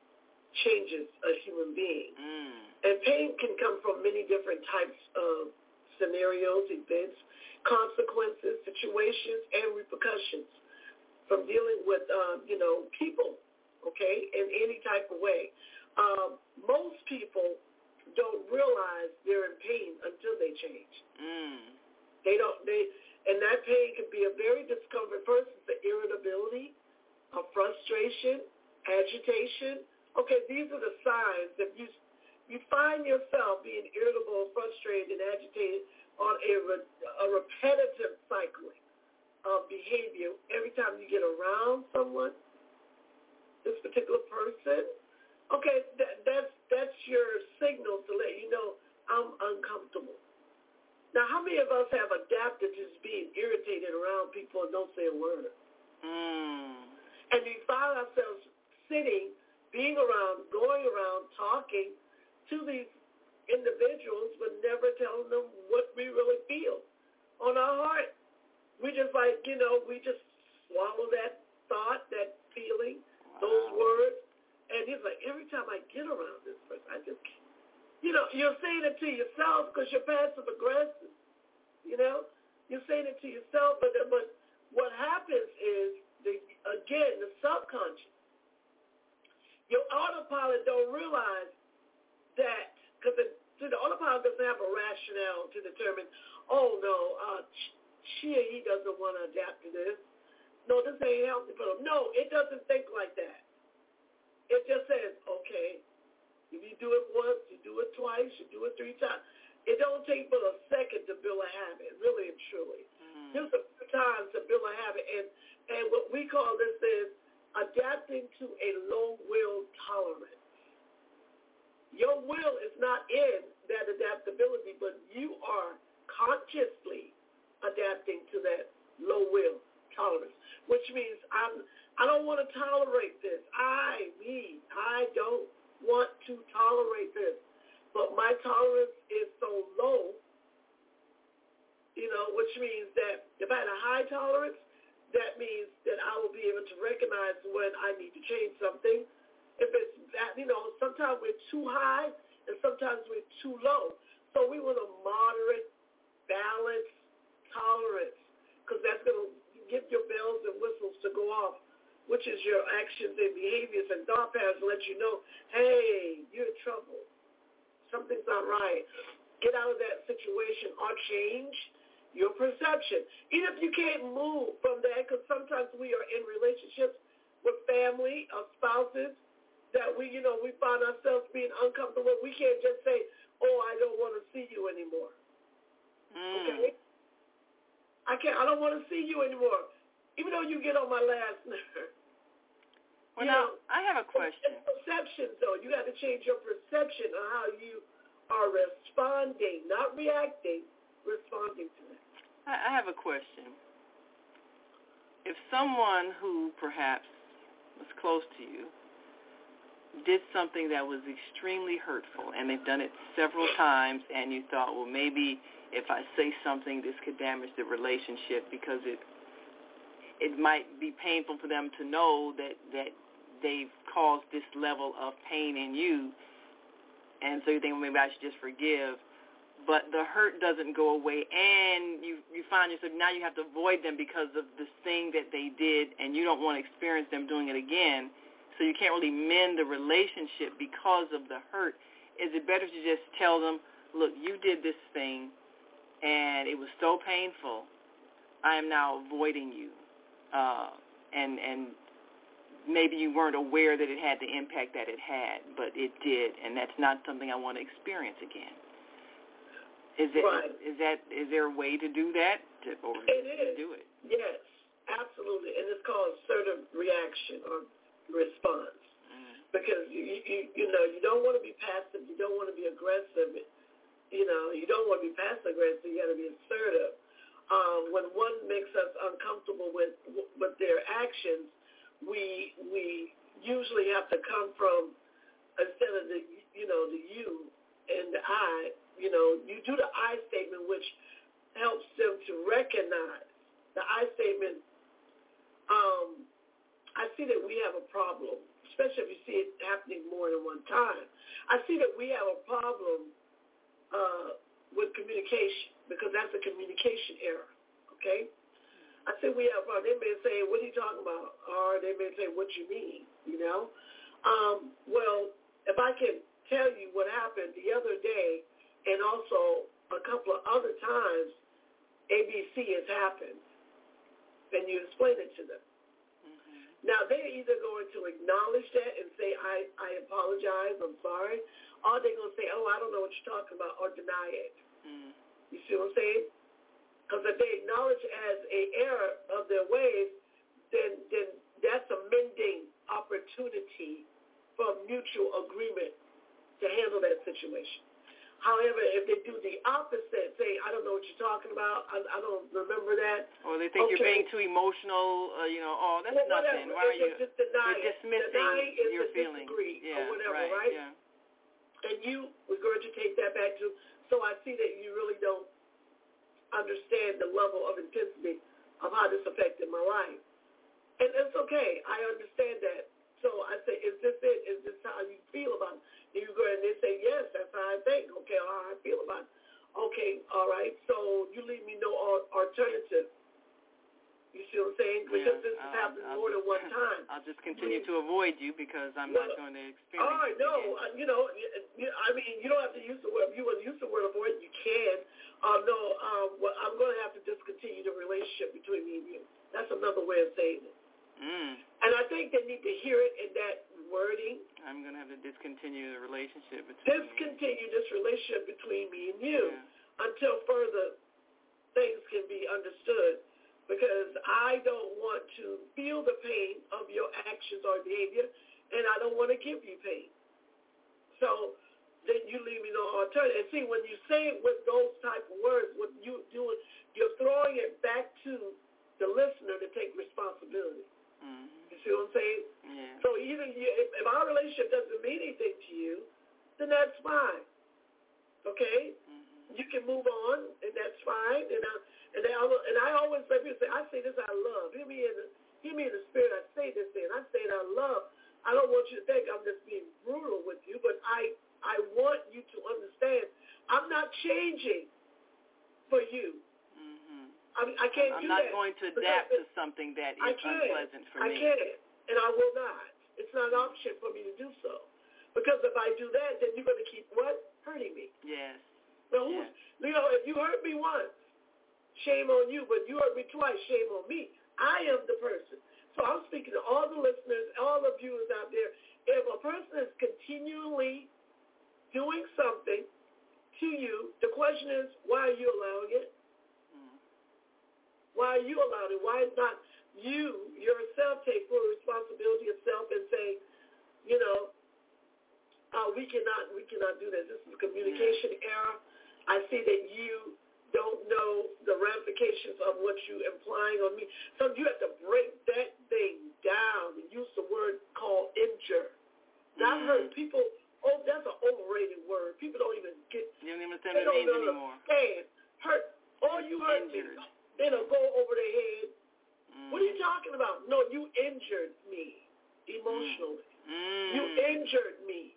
changes a human being. Mm. And pain can come from many different types of scenarios, events, consequences, situations, and repercussions from dealing with, um, you know, people, okay, in any type of way. Um, most people don't realize they're in pain until they change. Mm. They don't, they, and that pain can be a very discomfort. First, it's the irritability, a frustration, agitation. Okay, these are the signs that you you find yourself being irritable, frustrated, and agitated on a, re, a repetitive cycling of behavior every time you get around someone, this particular person. Okay, that, that's that's your signal to let you know I'm uncomfortable. Now, how many of us have adapted to just being irritated around people and don't say a word? Mm. And we find ourselves sitting, being around, going around, talking to these individuals, but never telling them what we really feel on our heart. We just like, you know, we just swallow that thought, that feeling, wow. those words. And he's like, every time I get around this person, I just can't. You know, you're saying it to yourself because you're passive aggressive. You know, you're saying it to yourself, but but what happens is, the, again, the subconscious, your autopilot don't realize that, because the, the autopilot doesn't have a rationale to determine, oh, no, uh, she or he doesn't want to adapt to this. No, this ain't healthy for them. No, it doesn't think like that. It just says, okay, if you do it once, you do it twice, you do it three times. It don't take but a second to build a habit, really and truly. Mm-hmm. Just a few times to build a habit. And, and what we call this is adapting to a low will tolerance. Your will is not in that adaptability, but you are consciously adapting to that low will tolerance, which means I'm, I don't want to tolerate this. I, me, I don't want to tolerate this. But my tolerance is so low, you know, which means that if I had a high tolerance, that means that I will be able to recognize when I need to change something. If it's that, you know, sometimes we're too high and sometimes we're too low. So we want a moderate, balanced tolerance, because that's going to get your bells and whistles to go off, which is your actions and behaviors and thought patterns to let you know, hey, you're in trouble. Something's not right. Get out of that situation or change your perception. Even if you can't move from that, because sometimes we are in relationships with family or spouses that we, you know, we find ourselves being uncomfortable. We can't just say, oh, I don't want to see you anymore. Mm. Okay? I can't, I don't want to see you anymore. Even though you get on my last nerve. Well, you now, know, I have a question. It's perception, though. You got to change your perception of how you are responding, not reacting, responding to that. I have a question. If someone who perhaps was close to you did something that was extremely hurtful, and they've done it several times, and you thought, well, maybe if I say something, this could damage the relationship because it it might be painful for them to know that, that they've caused this level of pain in you, and so you think, well, maybe I should just forgive. But the hurt doesn't go away, and you, you find yourself, now you have to avoid them because of this thing that they did, and you don't want to experience them doing it again, so you can't really mend the relationship because of the hurt. Is it better to just tell them, look, you did this thing, and it was so painful, I am now avoiding you, uh, and and maybe you weren't aware that it had the impact that it had, but it did, and that's not something I want to experience again. Is it right. is that is there a way to do that, to, or it is. to do it? Yes, absolutely, and it's called assertive reaction or response. Mm. Because you, you you know you don't want to be passive, you don't want to be aggressive, you know you don't want to be passive aggressive. You got to be assertive. Um, when one makes us uncomfortable with with their actions, we we usually have to come from, instead of the you know the you and the I, you know you do the I statement, which helps them to recognize the I statement. Um, I see that we have a problem, especially if you see it happening more than one time. I see that we have a problem uh, with communication, because that's a communication error, okay? I say we have a problem. They may say, what are you talking about? Or they may say, what you mean, you know? Um, well, if I can tell you what happened the other day, and also a couple of other times, A B C has happened, then you explain it to them. Now, they're either going to acknowledge that and say, I, I apologize, I'm sorry, or they're going to say, oh, I don't know what you're talking about, or deny it. Mm. You see what I'm saying? Because if they acknowledge as an error of their ways, then, then that's a mending opportunity for mutual agreement to handle that situation. However, if they do the opposite, say, I don't know what you're talking about, I, I don't remember that. Or they think okay. you're being too emotional, uh, you know, oh, that's well, nothing. Why are you just deny you're dismissing Denying is your to feelings? Disagree yeah, or whatever, right? right? Yeah. And you regurgitate that back to, so I see that you really don't understand the level of intensity of how this affected my life. And it's okay. I understand that. So I say, is this it? Is this how you feel about it? And you go and they say, yes, that's how I think. Okay, how I feel about it. Okay, all right. So you leave me no alternative. You see what I'm saying? Because yeah, this has I'll, happened I'll more just, than one time. I'll just continue to avoid you because I'm well, not going to experience all right, it no, again. uh, you know, you, I mean, you don't have to use the word. If you want to use the word avoid, you can. Uh, no, uh, well, I'm going to have to discontinue the relationship between me and you. That's another way of saying it. Mm. And I think they need to hear it in that wording. I'm going to have to discontinue the relationship between Discontinue me. this relationship between me and you yeah. until further things can be understood, because I don't want to feel the pain of your actions or behavior, and I don't want to give you pain. So then you leave me no alternative. And see, when you say it with those type of words, what you do is you're throwing it back to the listener to take responsibility. Mm-hmm. You see what I'm saying? Yeah. So either you, if, if our relationship doesn't mean anything to you, then that's fine. Okay? Mm-hmm. You can move on, and that's fine. And I, and I, and I always let people say, I say this out of love. Hear me in the, hear me in the spirit. I say this in. I say it out of love. I don't want you to think I'm just being brutal with you, but I, I want you to understand I'm not changing for you. I, mean, I can't I'm do not that. going to adapt to something that is unpleasant for I me. I can't, and I will not. It's not an option for me to do so. Because if I do that, then you're going to keep what? Hurting me. Yes. So, yes. You know, if you hurt me once, shame on you. But you hurt me twice, shame on me. I am the person. So I'm speaking to all the listeners, all the viewers out there. If a person is continually doing something to you, the question is, why are you allowing it? Why are you allowed it? Why not you yourself take full responsibility of self and say, you know, uh, we we cannot we cannot do that. This is a communication yeah. error. I see that you don't know the ramifications of what you're implying on me. So you have to break that thing down and use the word called injure. Not mm-hmm. hurt. People, oh, that's an overrated word. People don't even get, you don't even they don't anymore. understand. Hurt, oh, you hurt injured. me. Then it'll go over their head. Mm. What are you talking about? No, you injured me emotionally. Mm. You injured me.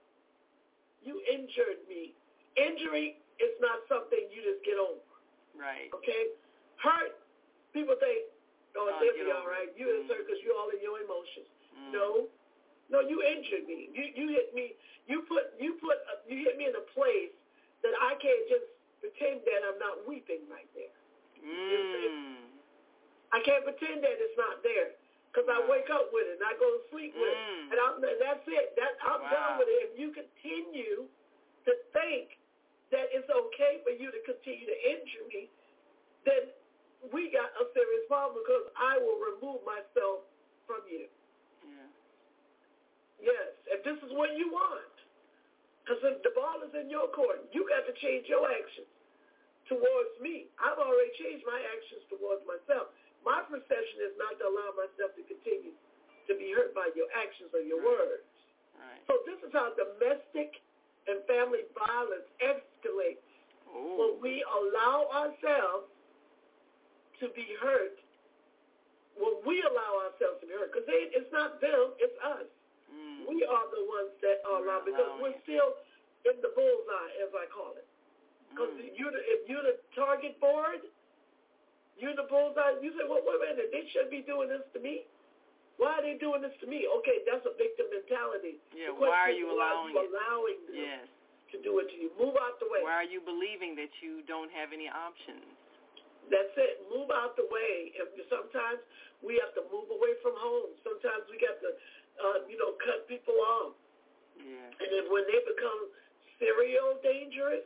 You injured me. Injury is not something you just get over. Right. Okay? Hurt, people think, oh, oh they'll be all right. You mm. hurt because you're all in your emotions. Mm. No. No, you injured me. You you hit me. You put you put uh, you hit me in a place that I can't just pretend that I'm not weeping right there. Mm. I can't pretend that it's not there because wow. I wake up with it and I go to sleep with mm. it, and, I'm, and that's it. That I'm wow. done with it. If you continue to think that it's okay for you to continue to injure me, then we got a serious problem because I will remove myself from you. Yeah. Yes, if this is what you want, because if the ball is in your court, you got to change your actions towards me. I've already changed my actions towards myself. My perception is not to allow myself to continue to be hurt by your actions or your right. words. Right. So this is how domestic and family violence escalates Ooh. when we allow ourselves to be hurt, when we allow ourselves to be hurt, because it's not them, it's us. Mm. We are the ones that are allowed, because we're it. still in the bullseye, as I call it. Because mm. you're the, if you're the target board, you're the bullseye, you say, well, wait a minute, they shouldn't be doing this to me. Why are they doing this to me? Okay, that's a victim mentality. Yeah, why are you is, allowing why are you allowing it? them yes. to do it to you? Move out the way. Why are you believing that you don't have any options? That's it. Move out the way. If sometimes we have to move away from home. Sometimes we got to, uh, you know, cut people off. Yeah. And then when they become serial dangerous,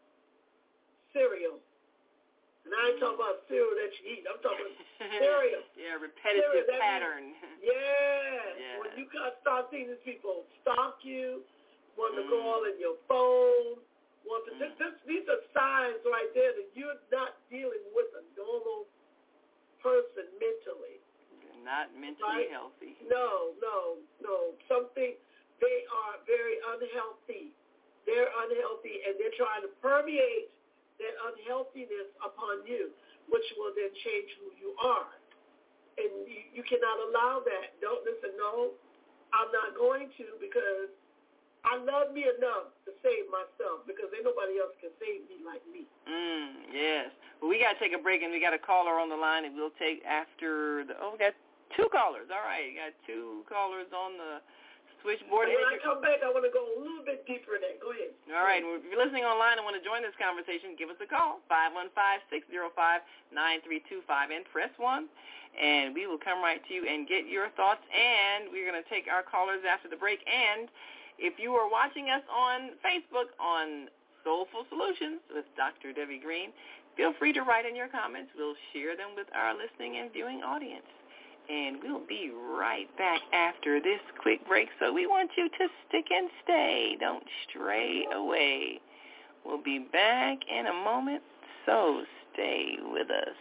serial. And I ain't talking about cereal that you eat. I'm talking about cereal. Yeah, repetitive cereal, pattern. Means, yeah. yeah. When you start seeing these people stalk you, want to mm. go all in your phone, want to, mm. this, this, these are signs right there that you're not dealing with a normal person mentally. You're not mentally right? healthy. No, no, no. Something, they are very unhealthy. They're unhealthy, and they're trying to permeate that unhealthiness upon you, which will then change who you are. And you, you cannot allow that. Don't listen, no, I'm not going to, because I love me enough to save myself, because ain't nobody else can save me like me. Mm, yes. Well, we got to take a break, and we got a caller on the line, and we'll take after the, oh, we got two callers. All right, we got two callers on the switchboard. When I come back, I want to go a little bit deeper in that. Go ahead. All right. Well, if you're listening online and want to join this conversation, give us a call, five one five, six zero five, nine three two five, and press one, and we will come right to you and get your thoughts, and we're going to take our callers after the break. And if you are watching us on Facebook on Soulful Solutions with Doctor Debbie Green, feel free to write in your comments. We'll share them with our listening and viewing audience. And we'll be right back after this quick break. So we want you to stick and stay. Don't stray away. We'll be back in a moment, so stay with us.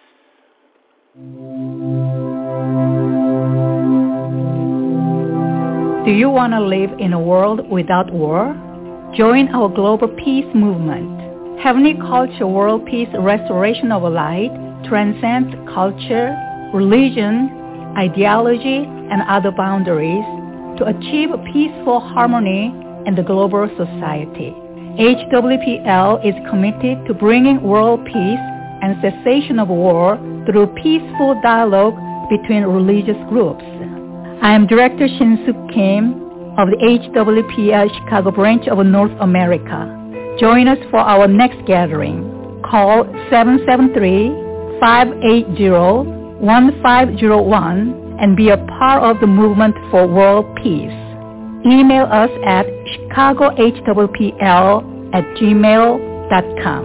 Do you want to live in a world without war? Join our global peace movement. Heavenly Culture World Peace Restoration of Light transcends culture, religion, ideology, and other boundaries to achieve peaceful harmony in the global society. H W P L is committed to bringing world peace and cessation of war through peaceful dialogue between religious groups. I am Director Shin-Suk Kim of the H W P L Chicago branch of North America. Join us for our next gathering. Call seven seven three, five eight zero, one five zero one and be a part of the movement for world peace. Email us at chicago h w p l at gmail dot com.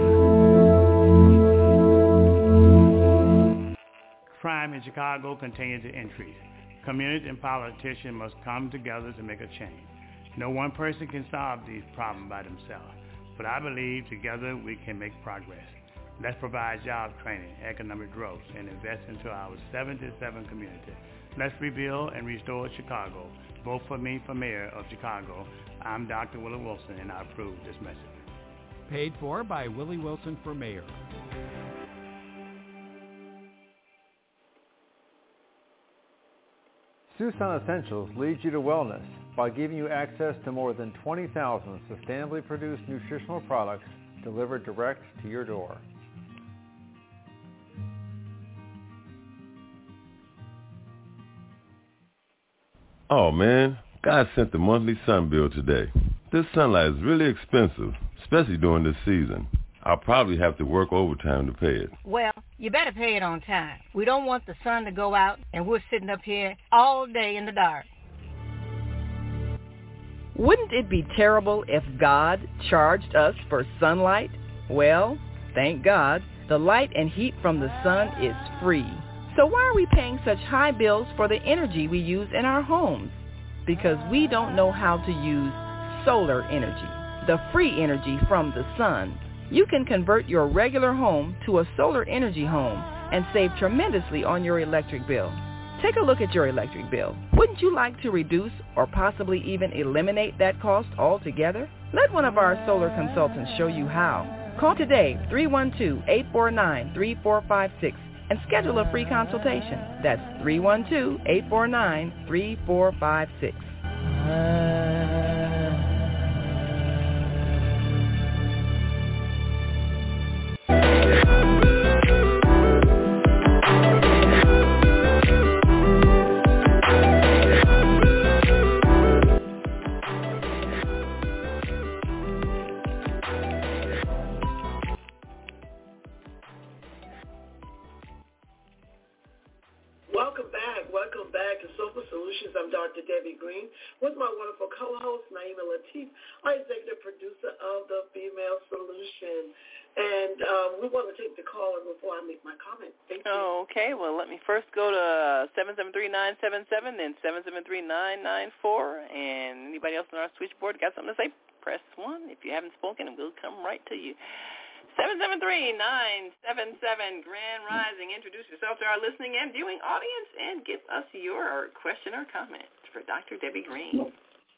Crime in Chicago continues to increase. Communities and politicians must come together to make a change. No one person can solve these problems by themselves, but I believe together we can make progress. Let's provide job training, economic growth, and invest into our seventy-seven community. Let's rebuild and restore Chicago. Vote for me for mayor of Chicago. I'm Doctor Willie Wilson, and I approve this message. Paid for by Willie Wilson for mayor. Susan Essentials leads you to wellness by giving you access to more than twenty thousand sustainably produced nutritional products delivered direct to your door. Oh man, God sent the monthly sun bill today. This sunlight is really expensive, especially during this season. I'll probably have to work overtime to pay it. Well, you better pay it on time. We don't want the sun to go out and we're sitting up here all day in the dark. Wouldn't it be terrible if God charged us for sunlight? Well, thank God, the light and heat from the sun is free. So why are we paying such high bills for the energy we use in our homes? Because we don't know how to use solar energy, the free energy from the sun. You can convert your regular home to a solar energy home and save tremendously on your electric bill. Take a look at your electric bill. Wouldn't you like to reduce or possibly even eliminate that cost altogether? Let one of our solar consultants show you how. Call today, three one two, eight four nine, three four five six, and schedule a free consultation. That's three one two, eight four nine, three four five six. Welcome back. Welcome back to Soulful Solutions. I'm Doctor Debbie Green with my wonderful co-host, Naima Latif, our executive producer of The Female Solution. And um, we want to take the caller before I make my comment. Thank you. Oh, okay. Well, let me first go to seven seven three, nine seven seven, then seven seven three, nine nine four. And anybody else on our switchboard got something to say, press one. If you haven't spoken, we'll come right to you. seven seven three, nine seven seven, Grand Rising. Introduce yourself to our listening and viewing audience and give us your question or comment for Doctor Debbie Green.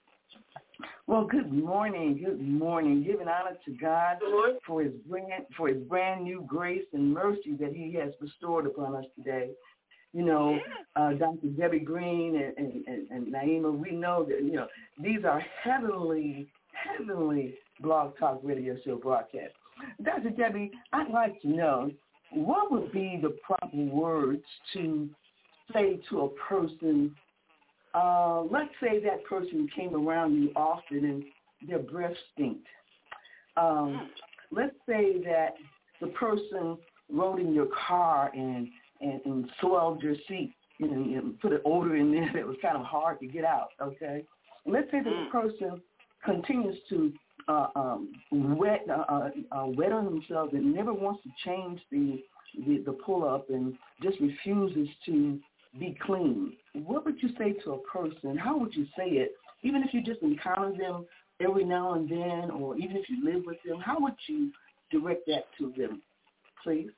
Well, good morning, good morning. Giving honor to God for his brand, for his brand new grace and mercy that he has bestowed upon us today. You know, uh, Doctor Debbie Green and, and, and, and Naima, we know that, you know, these are heavenly, heavenly Blog Talk Radio Show broadcasts. Doctor Debbie, I'd like to know, what would be the proper words to say to a person? Uh, let's say that person came around you often and their breath stinked. Um, let's say that the person rode in your car and, and, and soiled your seat, you know, and put an odor in there that was kind of hard to get out, okay? And let's say that the person continues to Uh, um, wet, uh, uh, wet on themselves and never wants to change the, the the pull-up and just refuses to be clean. What would you say to a person? How would you say it? Even if you just encounter them every now and then, or even if you live with them, how would you direct that to them, please?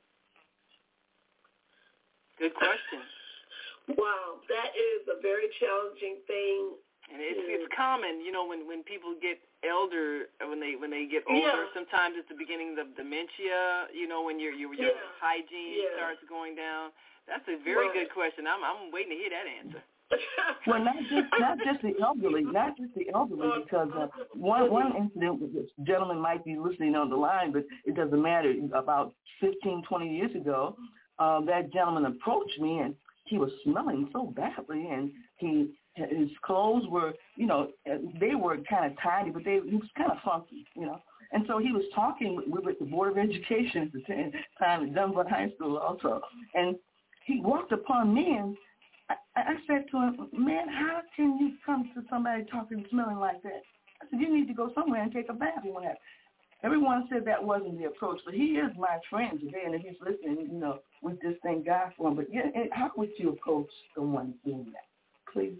Good question. Wow, that is a very challenging thing. And it's it's common, you know, when, when people get elder, when they when they get older, Yeah. sometimes it's the beginning of dementia, you know, when your your, your Yeah. hygiene Yeah. starts going down. That's a very Right. good question. I'm I'm waiting to hear that answer. Well, not just not just the elderly, not just the elderly, because uh, one one incident with this gentleman might be listening on the line, but it doesn't matter. About fifteen, twenty years ago, uh, that gentleman approached me, and he was smelling so badly, and he his clothes were, you know, they were kind of tidy, but they he was kind of funky, you know. And so he was talking. We were at the Board of Education at the time at Dunbar High School also, and he walked upon me and. I said to him, man, how can you come to somebody talking, smelling like that? I said, you need to go somewhere and take a bath. Everyone said that wasn't the approach, but he is my friend today, and if he's listening, you know, we just thank God for him. But yeah, how would you approach someone doing that, please?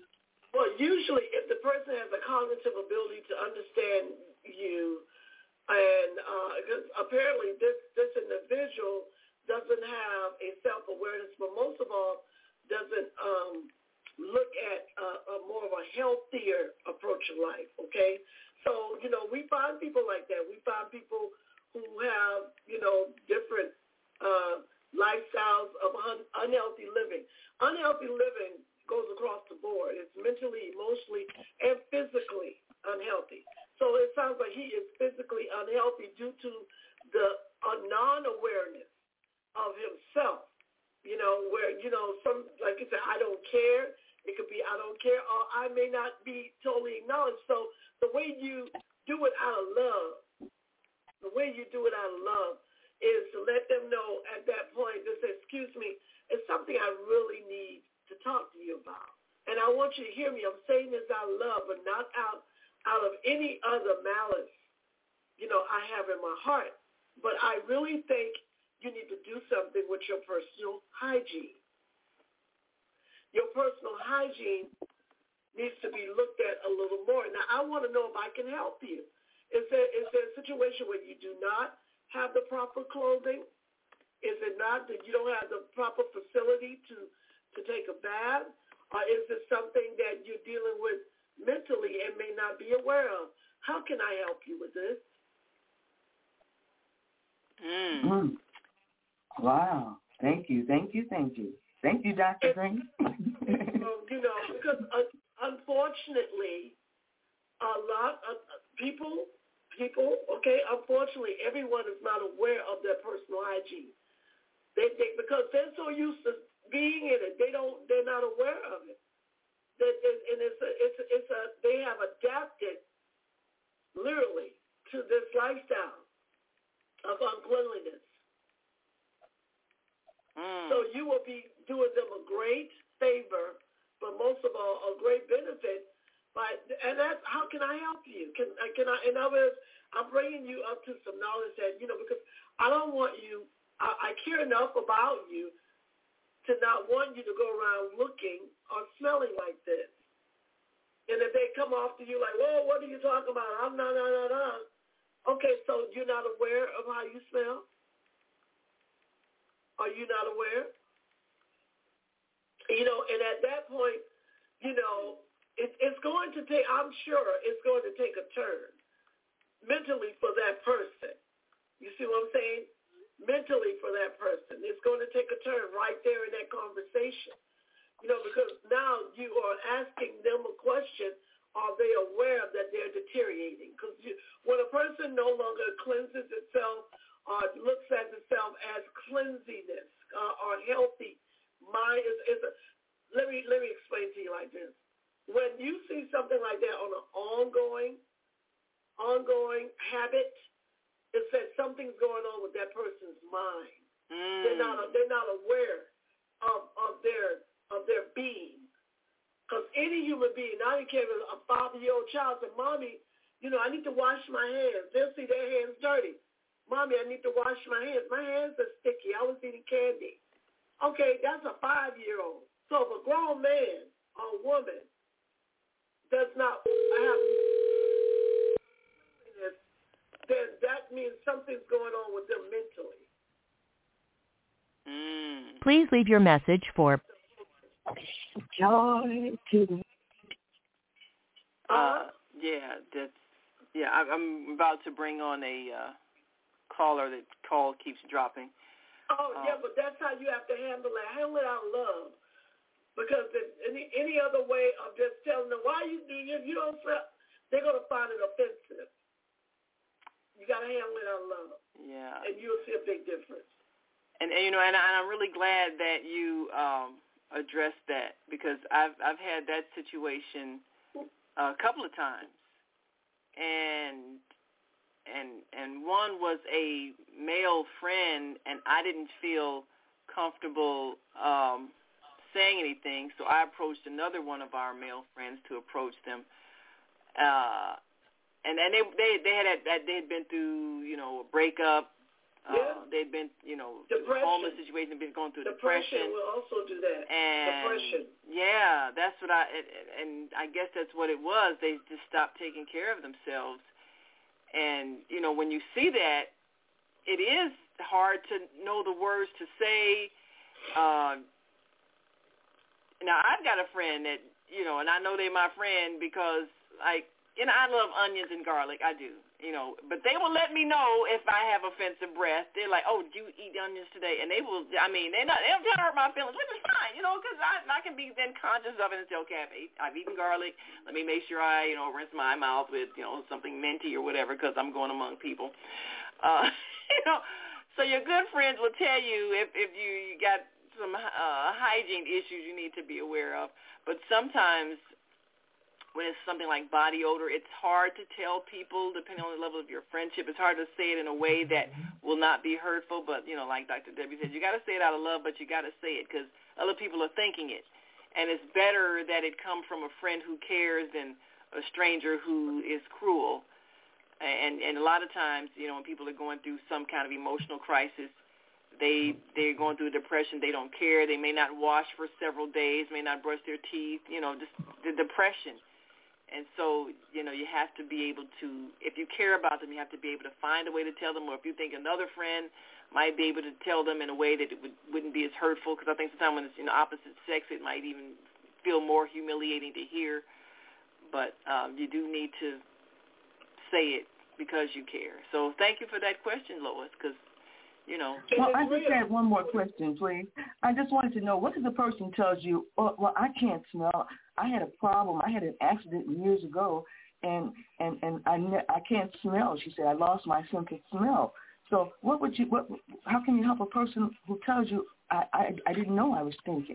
Well, usually if the person has a cognitive ability to understand you, and uh, because apparently this, this individual doesn't have a self-awareness, but most of all doesn't um, look at uh, a more of a healthier approach of life, okay? So, you know, we find people like that. We find people who have, you know, different uh, lifestyles of un- unhealthy living. Unhealthy living goes across the board. It's mentally, emotionally, and physically unhealthy. So it sounds like he is physically unhealthy due to the uh, non-awareness of himself, you know, where, you know, some, like you said, I don't care. It could be I don't care, or I may not be totally acknowledged. So the way you do it out of love, the way you do it out of love is to let them know at that point, just say, excuse me, it's something I really need to talk to you about. And I want you to hear me. I'm saying this out of love, but not out, out of any other malice, you know, I have in my heart. But I really think you need to do something with your personal hygiene. Your personal hygiene needs to be looked at a little more. Now, I want to know if I can help you. Is there, is there a situation where you do not have the proper clothing? Is it not that you don't have the proper facility to, to take a bath? Or is it something that you're dealing with mentally and may not be aware of? How can I help you with this? Mm. Mm. Wow. Thank you. Thank you. Thank you. Thank you, Doctor Green. um, you know, because uh, unfortunately, a lot of people, people, okay, unfortunately, everyone is not aware of their personal hygiene. They, they because they're so used to being in it, they don't, they're not aware of it. That, and it's a, it's a, it's a, they have adapted literally to this lifestyle of uncleanliness. Mm. So you will be doing them a great favor, but most of all, a great benefit. By, and that's, how can I help you? Can, can I, in other words, I'm bringing you up to some knowledge that, you know, because I don't want you, I, I care enough about you to not want you to go around looking or smelling like this. And if they come off to you like, whoa, what are you talking about? I'm not, no, no, no. Okay, so you're not aware of how you smell? Are you not aware? You know, and at that point, you know, it, it's going to take, I'm sure it's going to take a turn mentally for that person. You see what I'm saying? Mentally for that person. It's going to take a turn right there in that conversation. You know, because now you are asking them a question, are they aware that they're deteriorating? Because when a person no longer cleanses itself or looks at itself as cleansiness uh, or healthy mind, is, is a, let me let me explain to you like this. When you see something like that on an ongoing, ongoing habit, it says something's going on with that person's mind. Mm. They're not they're not aware of, of their of their being. Because any human being, I don't care if a five-year-old child said, Mommy, you know, I need to wash my hands. They'll see their hands dirty. Mommy, I need to wash my hands. My hands are sticky. I was eating candy. Okay, that's a five-year-old. So if a grown man or woman does not have this, then that means something's going on with them mentally. Mm. Please leave your message for Joy to uh, yeah, that's yeah. I, I'm about to bring on a uh, caller. That call keeps dropping. Oh um, yeah, but that's how you have to handle it. Handle it out of love, because if any any other way of just telling them why you do you you don't feel, they're gonna find it offensive. You gotta handle it out of love. Yeah, and you'll see a big difference. And, and you know, and, I, and I'm really glad that you um, addressed that, because I've I've had that situation a couple of times, and and and one was a male friend, and I didn't feel comfortable um, saying anything, so I approached another one of our male friends to approach them, uh, and and they they they had that they had been through you know a breakup, Uh, yeah. They've been, you know, depression. homeless situation, been going through depression. depression. will also do that. And depression. Yeah, that's what I, and I guess that's what it was. They just stopped taking care of themselves. And, you know, when you see that, it is hard to know the words to say. Uh, now, I've got a friend that, you know, and I know they're my friend because, like, you know, I love onions and garlic. I do. You know, but they will let me know if I have offensive breath. They're like, "Oh, did you eat onions today?" And they will. I mean, they're not. They don't try to hurt my feelings, which is fine, you know, because I, I can be then conscious of it and say, "Okay, I've, ate, I've eaten garlic. Let me make sure I, you know, rinse my mouth with, you know, something minty or whatever, because I'm going among people." Uh, you know, so your good friends will tell you if if you got some uh, hygiene issues you need to be aware of. But sometimes, when it's something like body odor, it's hard to tell people, depending on the level of your friendship. It's hard to say it in a way that will not be hurtful. But, you know, like Doctor Debbie said, you got to say it out of love, but you got to say it because other people are thinking it. And it's better that it come from a friend who cares than a stranger who is cruel. And, and a lot of times, you know, when people are going through some kind of emotional crisis, they, they're going through a depression. They don't care. They may not wash for several days, may not brush their teeth, you know, just the depression. And so, you know, you have to be able to, if you care about them, you have to be able to find a way to tell them, or if you think another friend might be able to tell them in a way that it would, wouldn't be as hurtful, because I think sometimes when it's, you know, opposite sex, it might even feel more humiliating to hear. But um, you do need to say it because you care. So thank you for that question, Lois, because, you know. Well, I just had one more question, please. I just wanted to know, what if the person tells you, oh, well, I can't smell. I had a problem. I had an accident years ago, and and and I ne- I can't smell. She said I lost my sense of smell. So what would you? What? How can you help a person who tells you I I, I didn't know I was thinking?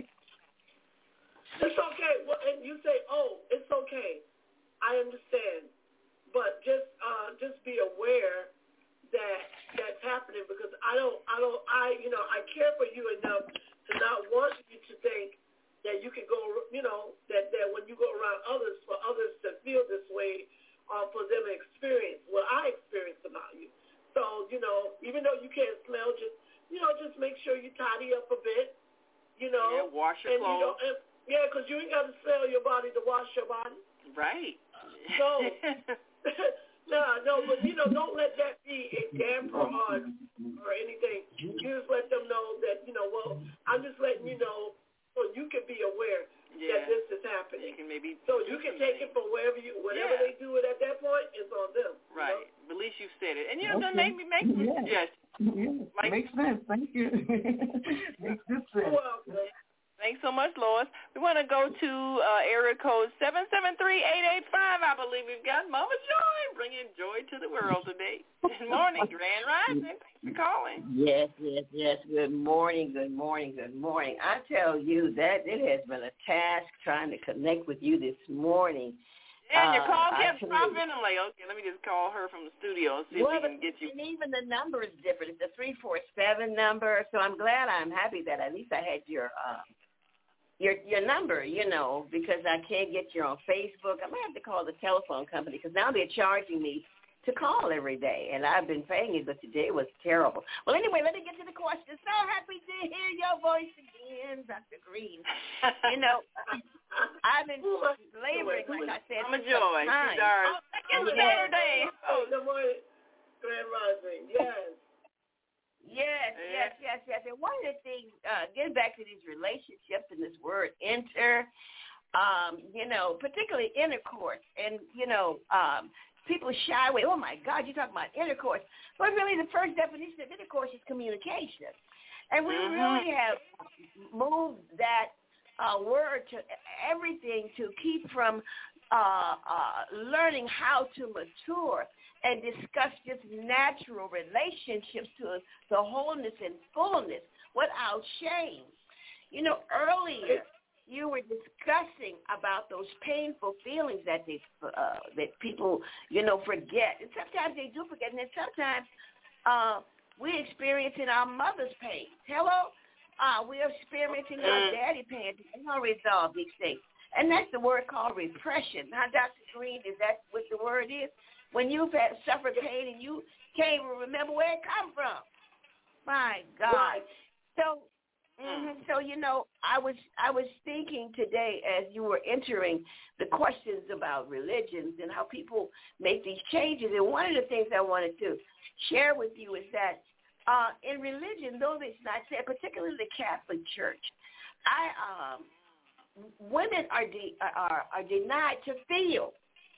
It's okay. Well, and you say, oh, it's okay. I understand, but just uh, just be aware that that's happening, because I don't I don't I you know I care for you enough to not want you to think that you can go, you know, that, that when you go around others, for others to feel this way, or uh, for them to experience what I experienced about you. So, you know, even though you can't smell, just, you know, just make sure you tidy up a bit, you know. Yeah, wash your and, clothes. You know, and, yeah, because you ain't got to smell your body to wash your body. Right. So, no, no, but, you know, don't let that be a damper on or anything. You just let them know that, you know, well, I'm just letting you know, so you can be aware yeah. that this is happening. You can maybe so you can take things. It from wherever you, whatever yeah. they do it at that point, it's on them. Right. You know? But at least you said it. And, you know, okay. that make me make yeah. yes. Yeah. Like, makes sense. Thank you. Makes good sense. You're welcome. Thanks so much, Lois. We want to go to uh, area code seven seven three, eight eight five. I believe we've got Mama Joy bringing joy to the world today. Good morning, Grand Rising. Thanks for calling. Yes, yes, yes. Good morning, good morning, good morning. I tell you that it has been a task trying to connect with you this morning. Yeah, and your call uh, kept dropping. I'm like, okay, let me just call her from the studio and see well, if we can get you. And even the number is different. It's a three four seven number, so I'm glad, I'm happy that at least I had your uh, your your number, you know, because I can't get you on Facebook. I might have to call the telephone company because now they're charging me to call every day, and I've been paying it, but today was terrible. Well, anyway, let me get to the question. So happy to hear your voice again, Doctor Green. You know, I've been laboring, like I said, I'm a joy. She's our second Saturday. Oh, good morning, Grand Rising. Yes. Yes, yes, yes, yes. And one of the things, uh, getting back to these relationships and this word enter, um, you know, particularly intercourse, and, you know, um, people shy away. Oh, my God, you're talking about intercourse. But really the first definition of intercourse is communication. And we mm-hmm. really have moved that uh, word to everything to keep from uh, uh, learning how to mature and discuss just natural relationships to the wholeness and fullness without shame. You know, earlier you were discussing about those painful feelings that they uh, that people, you know, forget. And sometimes they do forget, and then sometimes uh, we're experiencing our mother's pain. Hello? Uh, we're experiencing our daddy pain. We don't resolve these things. And that's the word called repression. Now, Doctor Green, is that what the word is? When you've had suffered pain and you can't remember where it come from. My God. Right. So, mm-hmm, so you know, I was I was thinking today as you were entering the questions about religions and how people make these changes. And one of the things I wanted to share with you is that uh, in religion, though it's not said, particularly the Catholic Church, I um, women are, de- are are denied to feel.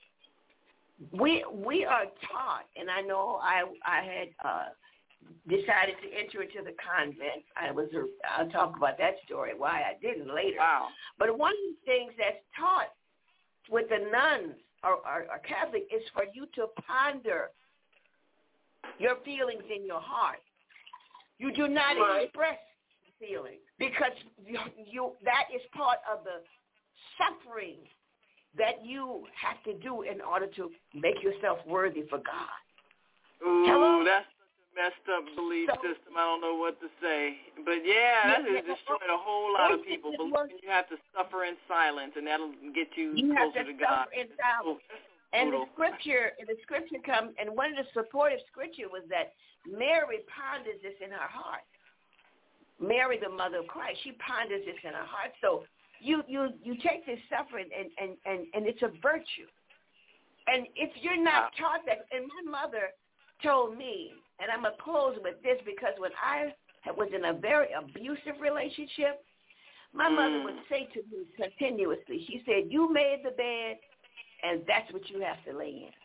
We we are taught, and I know I I had uh, decided to enter into the convent. I was I'll talk about that story why I didn't later. Wow. But one of the things that's taught with the nuns or, or, or Catholic is for you to ponder your feelings in your heart. You do not right. express feelings because you, you that is part of the suffering that you have to do in order to make yourself worthy for God. Ooh, Hello? that's such a messed up belief so, system. I don't know what to say. But, yeah, that has destroyed a whole lot of people. Believing you have to suffer in silence, and that'll get you, you closer have to, to God. Suffer in silence. And the scripture, the scripture comes, and one of the supportive scripture was that Mary ponders this in her heart. Mary, the mother of Christ, she ponders this in her heart. So you you you take this suffering, and, and, and, and it's a virtue. And if you're not wow. taught that, and my mother told me, and I'm going to close with this because when I was in a very abusive relationship, my mm. mother would say to me continuously, she said, you made the bed, and that's what you have to lay in.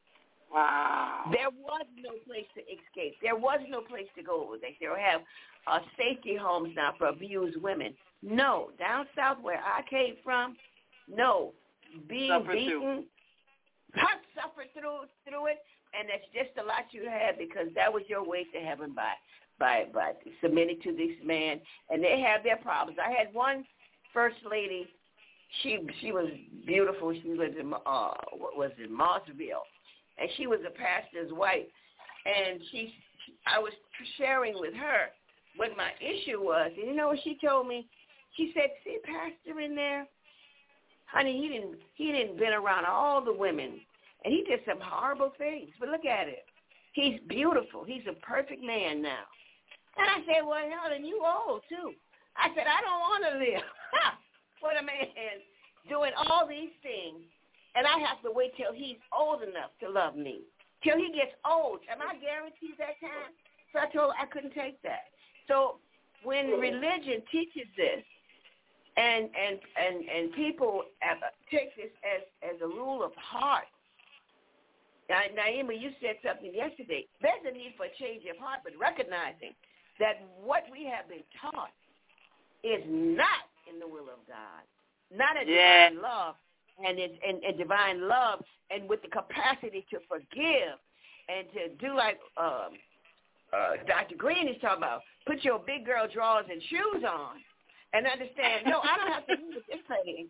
Wow. There was no place to escape. There was no place to go over there. They have uh, safety homes now for abused women. No, down south where I came from, no, being Suffer beaten, I suffered through through it, and that's just a lot you had because that was your way to heaven by by by submitting to this man, and they have their problems. I had one first lady. She she was beautiful. She lived in uh what was it, Mossville, and she was a pastor's wife. And she, I was sharing with her what my issue was. And you know what she told me? She said, "See, pastor in there, honey, he didn't he didn't been around all the women, and he did some horrible things. But look at it. He's beautiful. He's a perfect man now." And I said, "Well, Helen, you old too." I said, "I don't want to live with a man doing all these things, and I have to wait till he's old enough to love me, till he gets old. Am I guaranteed that time?" So I told her I couldn't take that. So when religion teaches this, and and and and people take this as as a rule of heart. Now, Naima, you said something yesterday. There's a need for a change of heart, but recognizing that what we have been taught is not in the will of God, not a yeah. divine love, and it's and, and divine love, and with the capacity to forgive and to do like um, uh, Doctor Green is talking about, put your big girl drawers and shoes on, and understand. No, I don't have to do what they're saying.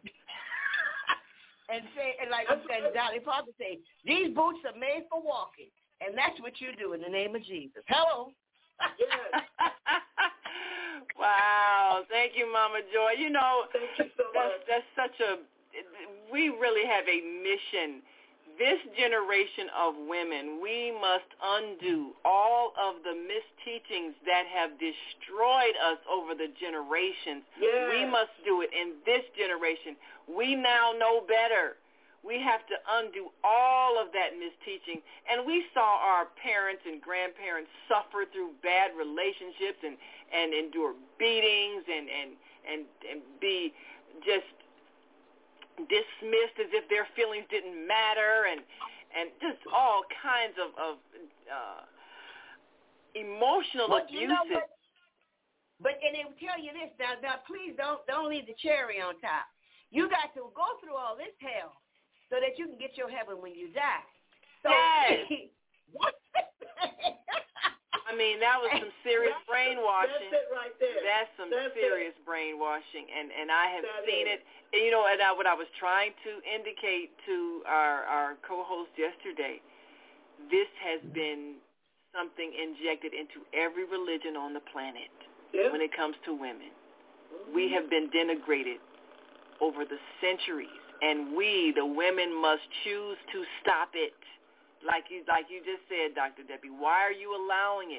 And say, and like and Dolly Parton say, these boots are made for walking, and that's what you do in the name of Jesus. Hello. Wow, thank you, Mama Joy. You know, thank you so that's, much. that's such a, we really have a mission. This generation of women, we must undo all of the misteachings that have destroyed us over the generations. Yes. We must do it in this generation. We now know better. We have to undo all of that misteaching. And we saw our parents and grandparents suffer through bad relationships and, and endure beatings and, and, and, and be just dismissed as if their feelings didn't matter, and and just all kinds of, of uh, emotional but abuses. You know what? But and they will tell you this now. Now, please don't don't leave the cherry on top. You got to go through all this hell so that you can get your heaven when you die. So, yes. I mean, that was some serious that's brainwashing. That's it right there. That's some that's serious it. brainwashing, and, and I have that seen is. it. And, you know, and I, what I was trying to indicate to our, our co-host yesterday, this has been something injected into every religion on the planet yeah. when it comes to women. Mm-hmm. We have been denigrated over the centuries, and we, the women, must choose to stop it. Like you, like you just said, Doctor Debbie, why are you allowing it?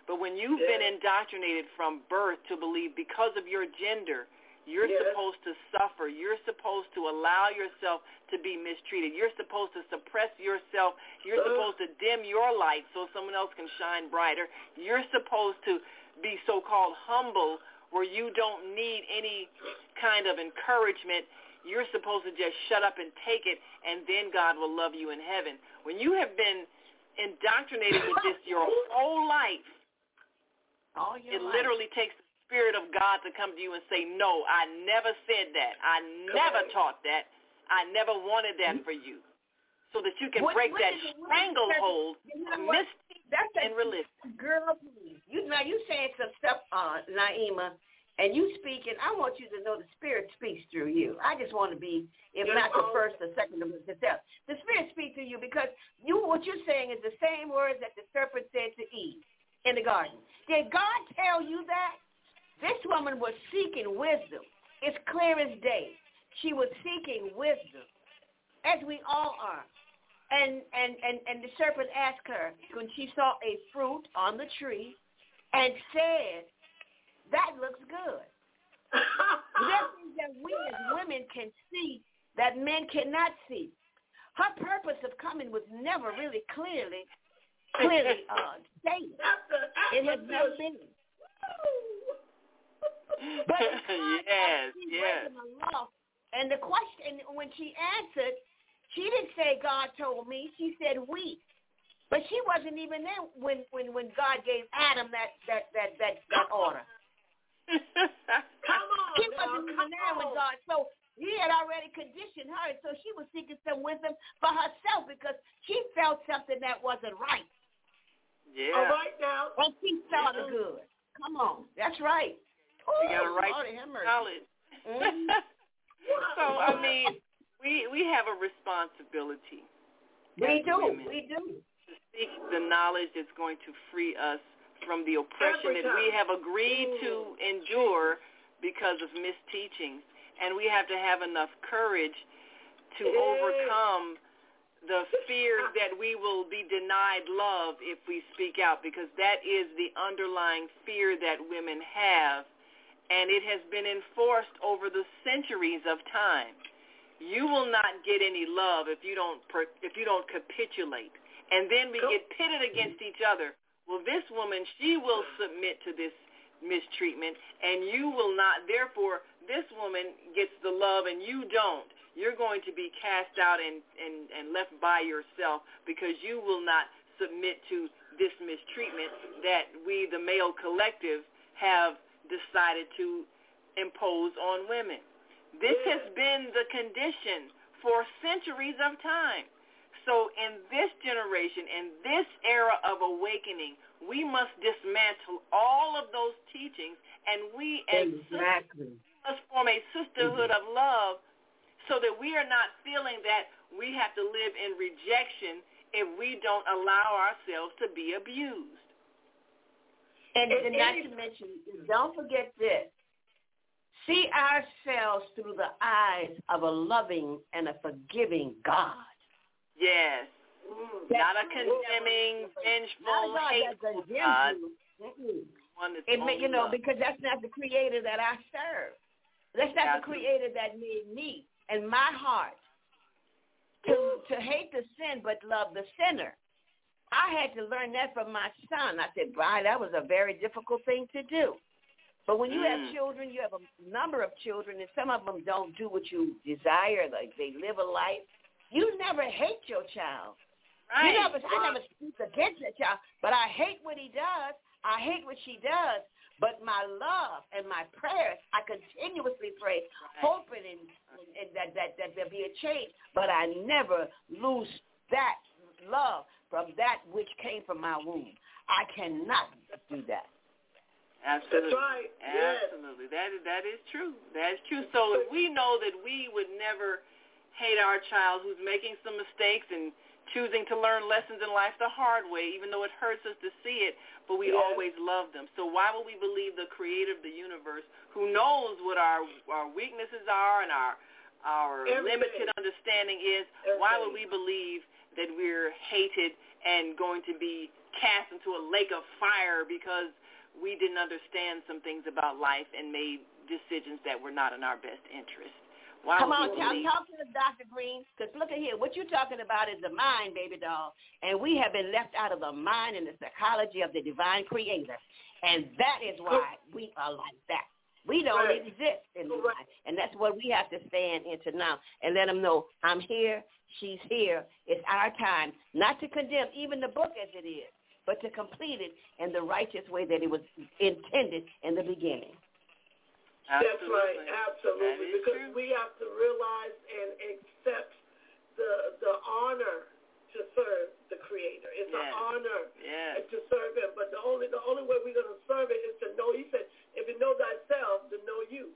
But when you've yes. been indoctrinated from birth to believe because of your gender, you're yes. supposed to suffer. You're supposed to allow yourself to be mistreated. You're supposed to suppress yourself. You're uh. supposed to dim your light so someone else can shine brighter. You're supposed to be so-called humble where you don't need any kind of encouragement. You're supposed to just shut up and take it, and then God will love you in heaven. When you have been indoctrinated with this your whole life, All your it life. literally takes Spirit of God to come to you and say, no, I never said that. I never taught that. I never wanted that for you. So that you can what, break what that is, stranglehold you know of mystic and religion. Girl, please. You, now, you saying some stuff, uh, Naima, and you speaking. I want you to know the Spirit speaks through you. I just want to be, if not the first, the second, the third. The Spirit speaks through you because you, what you're saying is the same words that the serpent said to Eve in the garden. Did God tell you that? This woman was seeking wisdom. It's clear as day. She was seeking wisdom, as we all are. And, and, and, and the serpent asked her when she saw a fruit on the tree and said, that looks good. That means that we as women can see that men cannot see. Her purpose of coming was never really clearly, clearly uh, stated. It has never been. But yes, yes. The law. And the question, when she answered, she didn't say God told me. She said we. But she wasn't even there when, when, when God gave Adam that that that that, that order. Come on, she now, wasn't even there on. with God. So he had already conditioned her. So she was seeking some wisdom for herself because she felt something that wasn't right. Yeah. All right now. And she saw the good. Come on. That's right. You got to write knowledge. Mm-hmm. So, I mean, we we have a responsibility. We do. We do. To seek the knowledge that's going to free us from the oppression that we have agreed mm. to endure because of misteachings. And we have to have enough courage to yeah. overcome the fear that we will be denied love if we speak out, because that is the underlying fear that women have. And it has been enforced over the centuries of time. You will not get any love if you don't if you don't capitulate. And then we get pitted against each other. Well, this woman, she will submit to this mistreatment, and you will not. Therefore, this woman gets the love, and you don't. You're going to be cast out and, and, and left by yourself because you will not submit to this mistreatment that we, the male collective, have decided to impose on women. This has been the condition for centuries of time. So in this generation, in this era of awakening, we must dismantle all of those teachings, and we as exactly. sisters must form a sisterhood mm-hmm. of love so that we are not feeling that we have to live in rejection if we don't allow ourselves to be abused. And, and not to mention, don't forget this. See ourselves through the eyes of a loving and a forgiving God. Yes. Mm, not a condemning, vengeful, hateful God. One that's it, you know, love. Because that's not the creator that I serve. That's not Absolutely. the creator that made me and my heart to, to hate the sin but love the sinner. I had to learn that from my son. I said, Brian, that was a very difficult thing to do. But when you mm. have children, you have a number of children, and some of them don't do what you desire. Like they live a life. You never hate your child. Right. You never, I never speak against that child, but I hate what he does. I hate what she does. But my love and my prayers, I continuously pray, right. hoping and, and that, that, that there'll be a change. But I never lose that love from that which came from my womb. I cannot do that. Absolutely. That's right. Absolutely. Yes. That is that is true. That is true. So if we know that we would never hate our child who's making some mistakes and choosing to learn lessons in life the hard way, even though it hurts us to see it, but we yes. always love them. So why would we believe the creator of the universe, who knows what our our weaknesses are and our our Every limited day. understanding is, Every why day. would we believe that we're hated and going to be cast into a lake of fire because we didn't understand some things about life and made decisions that were not in our best interest? Why Come would on, we talk, believe? talk to us, Doctor Green, because look at here. What you're talking about is the mind, baby doll, and we have been left out of the mind and the psychology of the divine creator, and that is why we are like that. We don't Right. exist in the mind, and that's what we have to stand into now and let them know, I'm here, she's here. It's our time, not to condemn even the book as it is, but to complete it in the righteous way that it was intended in the beginning. That's Absolutely. right, absolutely, That is because true. we have to realize and accept the the honor to serve the Creator. It's Yes. an honor Yes. to serve Him, but the only the only way we're going to serve it is to know. He said, "If you know thyself, to know you."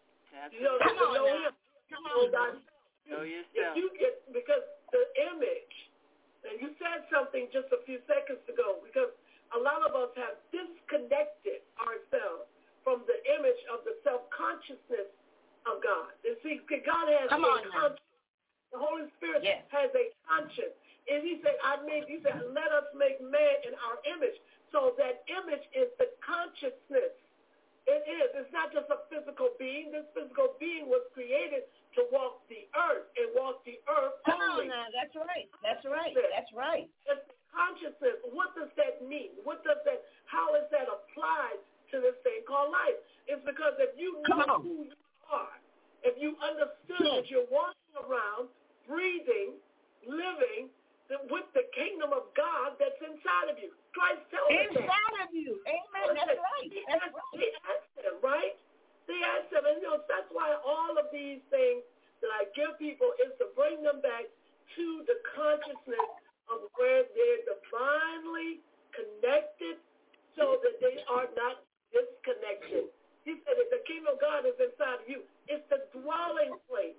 You know, Absolutely. to know now. Him, Come know on. thyself. Know If yourself. you get, because the image, and you said something just a few seconds ago, because a lot of us have disconnected ourselves from the image of the self-consciousness of God. And see, God has Come a on now. conscience. The Holy Spirit Yes. has a conscience. And he said, I made, he said, let us make man in our image. So that image is the consciousness. It is. It's not just a physical being. This physical being was created to walk the earth and walk the earth Come only. on now. That's right. That's right. That's right. It's consciousness. What does that mean? What does that, how is that applied to this thing called life? It's because if you Come know on. who you are, if you understood Yes. that you're walking around, breathing, living with the kingdom of God that's inside of you. Christ tells us that. Inside of you. Amen. That's right. He That's asked, right. he asked them, right? He asked them, and you know, that's why all of these things that I give people is to bring them back to the consciousness of where they're divinely connected so that they are not disconnected. He said that the kingdom of God is inside of you. It's the dwelling place.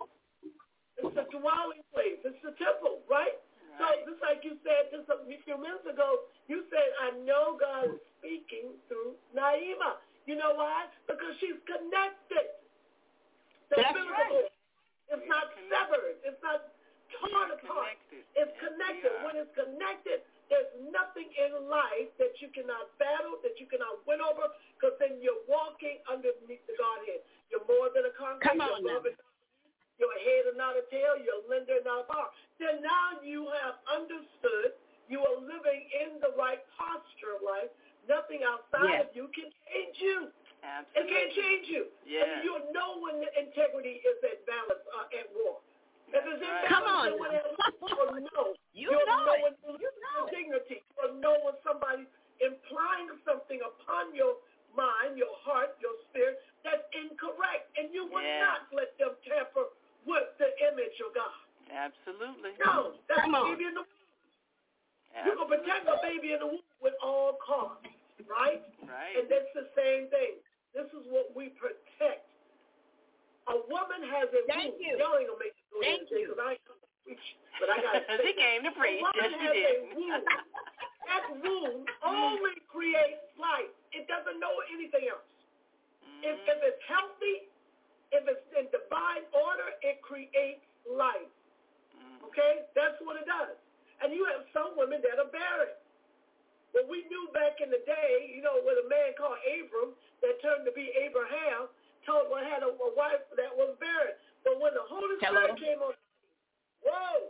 It's the dwelling place. It's the temple, right? So just like you said just a few minutes ago, you said, I know God is speaking through Naima. You know why? Because she's connected. The That's physical right. is not severed. It's not torn apart. Connected. It's Yes, connected. we are. When it's connected, there's nothing in life that you cannot battle, that you cannot win over, because then you're walking underneath the Godhead. You're more than a conqueror. Come on You're now. more than you're a head and not a tail. You're a lender and not a borrower. Then now you have understood you are living in the right posture of life. Nothing outside Yes. of you can change you. Absolutely. It can't change you. Yes. And you'll know when the integrity is at balance, uh, at war. If it's in right. Come balance, on then when now. it you'll know. You You'll know know it. when You know it. dignity. You'll know when somebody's implying something upon your mind, your heart, your spirit that's incorrect, and you will Yeah. not let them tamper with the image of God. Absolutely. No, that's Come a on. baby in the womb. You can protect a baby in the womb with all costs, right? Right. And that's the same thing. This is what we protect. A woman has a Thank womb. you. Y'all ain't gonna make me go Thank there you. because I ain't gonna preach, but I gotta say She this. came to preach. A woman Yes, she has did. a womb. That womb only creates life. It doesn't know anything else. If, if it's healthy, if it's in divine order, it creates life. Okay? That's what it does. And you have some women that are barren. Well, we knew back in the day, you know, with a man called Abram that turned to be Abraham, told well, had a, a wife that was barren. But when the Holy Hello? Spirit came on, whoa,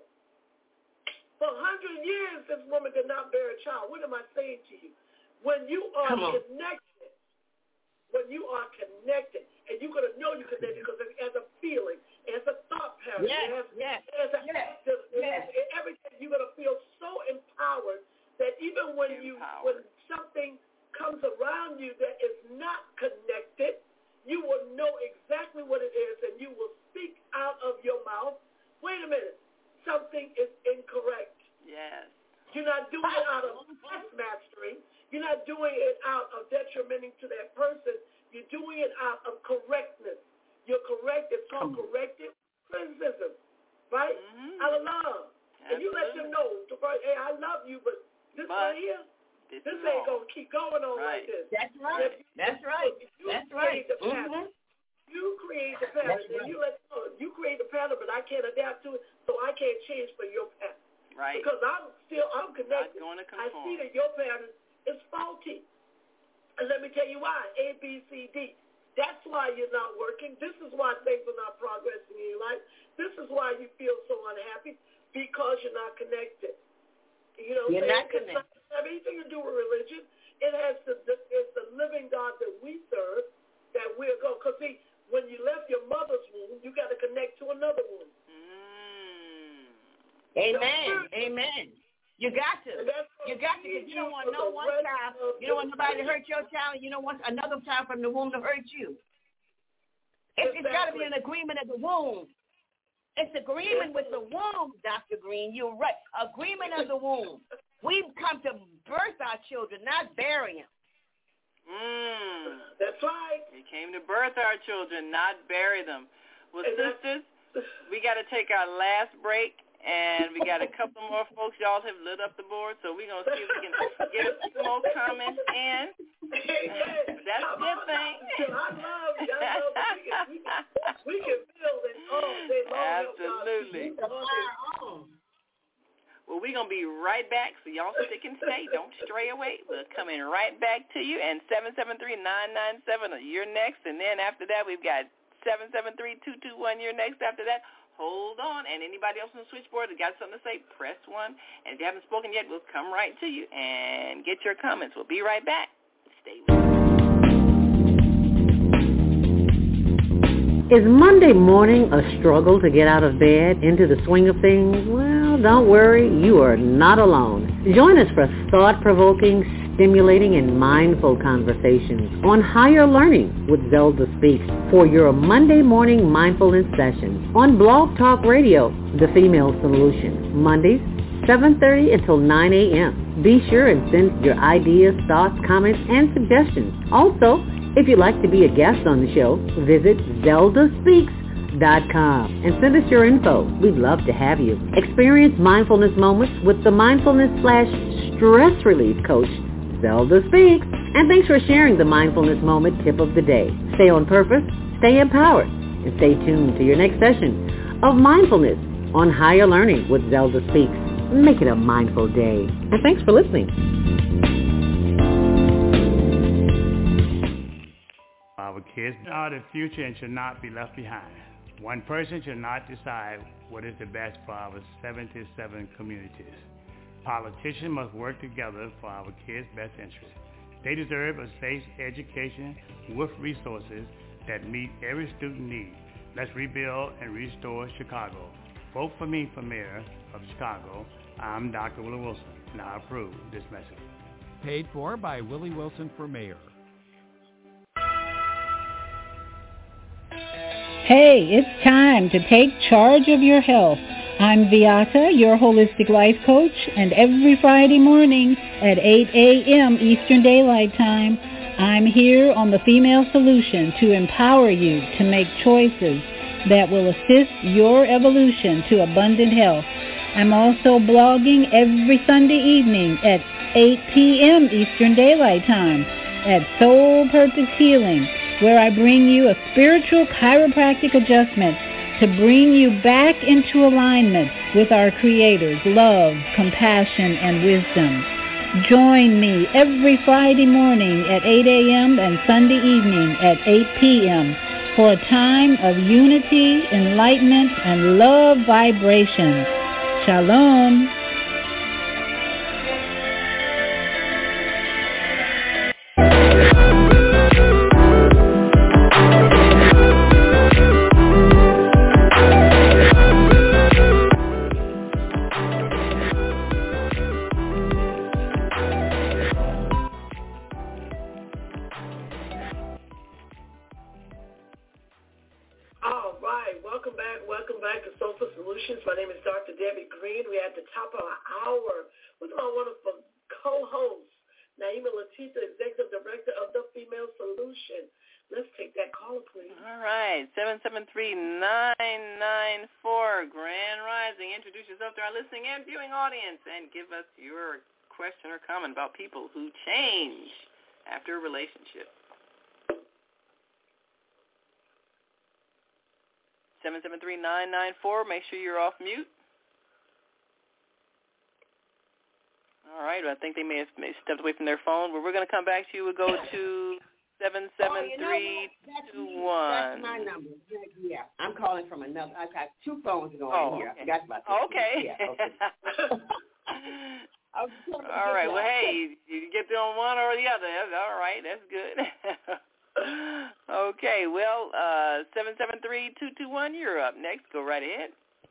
for a hundred years this woman did not bear a child. What am I saying to you? When you are Come on. connected, when you are connected, and you're going to know you're connected because it has a feeling, it has a thought pattern, Yes, it has, yes, it has a yes, active, it yes. has, everything. You're going to feel so empowered that even when you when something comes around you that is not connected, you will know exactly what it is, and you will speak out of your mouth, wait a minute, something is incorrect. Yes. You're not doing it out of test mastering. You're not doing it out of detrimenting to that person. You're doing it out of correctness. You're correct. It's called corrective criticism, right? Mm-hmm. Out of love. And you let them know, hey, I love you, but this But right here, this, this is ain't wrong. going to keep going on Right. like this. That's right. If you- That's right. if you That's create right. the pattern, Mm-hmm. You create the pattern, and you let know you create the pattern, but I can't adapt to it, so I can't change for your pattern. Right. Because I'm still I'm connected. Not going to I conform. see that your pattern is faulty, and let me tell you why. A, B, C, D. That's why you're not working. This is why things are not progressing in your life. This is why you feel so unhappy, because you're not connected. You know, you're not it's connected. not have anything to do with religion. It has to. It's the living God that we serve that we'll go. Because see, when you left your mother's womb, you got to connect to another womb. Mm. Amen. Amen. You got to. You got to, because you don't want no one child. You don't want nobody to hurt your child. You don't want another child from the womb to hurt you. It's, it's got to be an agreement of the womb. It's agreement with the womb, Doctor Green. You're right. Agreement of the womb. We've come to birth our children, not bury them. Mm. That's right. We came to birth our children, not bury them. Well, and sisters, we got to take our last break, and we got a couple more folks. Y'all have lit up the board, so we're going to see if we can get a few more comments in. That's a good thing. I love you. I love that we can, we can, we can build it all day long. Absolutely. Well, we're going to be right back, so y'all stick and stay. Don't stray away. We're coming right back to you, and seven seven three, nine nine seven, you're next. And then after that, we've got seven seven three, two two one, you're next after that. Hold on. And anybody else on the switchboard that got something to say, press one. And if you haven't spoken yet, we'll come right to you and get your comments. We'll be right back. Stay with us. Is Monday morning a struggle to get out of bed, into the swing of things? Well, don't worry, you are not alone. Join us for thought-provoking, stimulating, and mindful conversations on higher learning with Zelda Speaks for your Monday morning mindfulness session on Blog Talk Radio, The Female Solution, Mondays, seven thirty until nine a.m. Be sure and send your ideas, thoughts, comments, and suggestions. Also, if you'd like to be a guest on the show, visit zelda speaks dot com and send us your info. We'd love to have you. Experience mindfulness moments with the mindfulness slash stress relief coach, Zelda Speaks. And thanks for sharing the mindfulness moment tip of the day. Stay on purpose, stay empowered, and stay tuned to your next session of Mindfulness on Higher Learning with Zelda Speaks. Make it a mindful day. And thanks for listening. Our kids are the future and should not be left behind. One person should not decide what is the best for our seventy-seven communities. Politicians must work together for our kids' best interest. They deserve a safe education with resources that meet every student need. Let's rebuild and restore Chicago. Vote for me for mayor of Chicago. I'm Doctor Willie Wilson, and I approve this message. Paid for by Willie Wilson for mayor. Hey, it's time to take charge of your health. I'm Beata, your holistic life coach, and every Friday morning at eight a.m. Eastern Daylight Time, I'm here on The Female Solution to empower you to make choices that will assist your evolution to abundant health. I'm also blogging every Sunday evening at eight p.m. Eastern Daylight Time at Soul Purpose Healing, where I bring you a spiritual chiropractic adjustment to bring you back into alignment with our Creator's love, compassion, and wisdom. Join me every Friday morning at eight a.m. and Sunday evening at eight p.m. for a time of unity, enlightenment, and love vibrations. Shalom. My name is Doctor Debbie Green. We're at the top of our hour with our wonderful co-host, Naima Latif, Executive Director of The Female Solution. Let's take that caller, please. All right, seven seven three, nine nine four, Grand Rising. Introduce yourself to our listening and viewing audience and give us your question or comment about people who change after a relationship. seven seven three, nine nine four. Make sure you're off mute. All right. I think they may have, may have stepped away from their phone. But we're going to come back to you. We'll go to seven seven three two one. That's my number. Yeah, I'm calling from another. I've got two phones going oh, here. Okay. I forgot about that. Okay. Yeah, okay. All right. Well, hey, you get to on one or the other. That's all right. That's good. Okay. Well, uh, seven seven three two two one. You're up next. Go right ahead.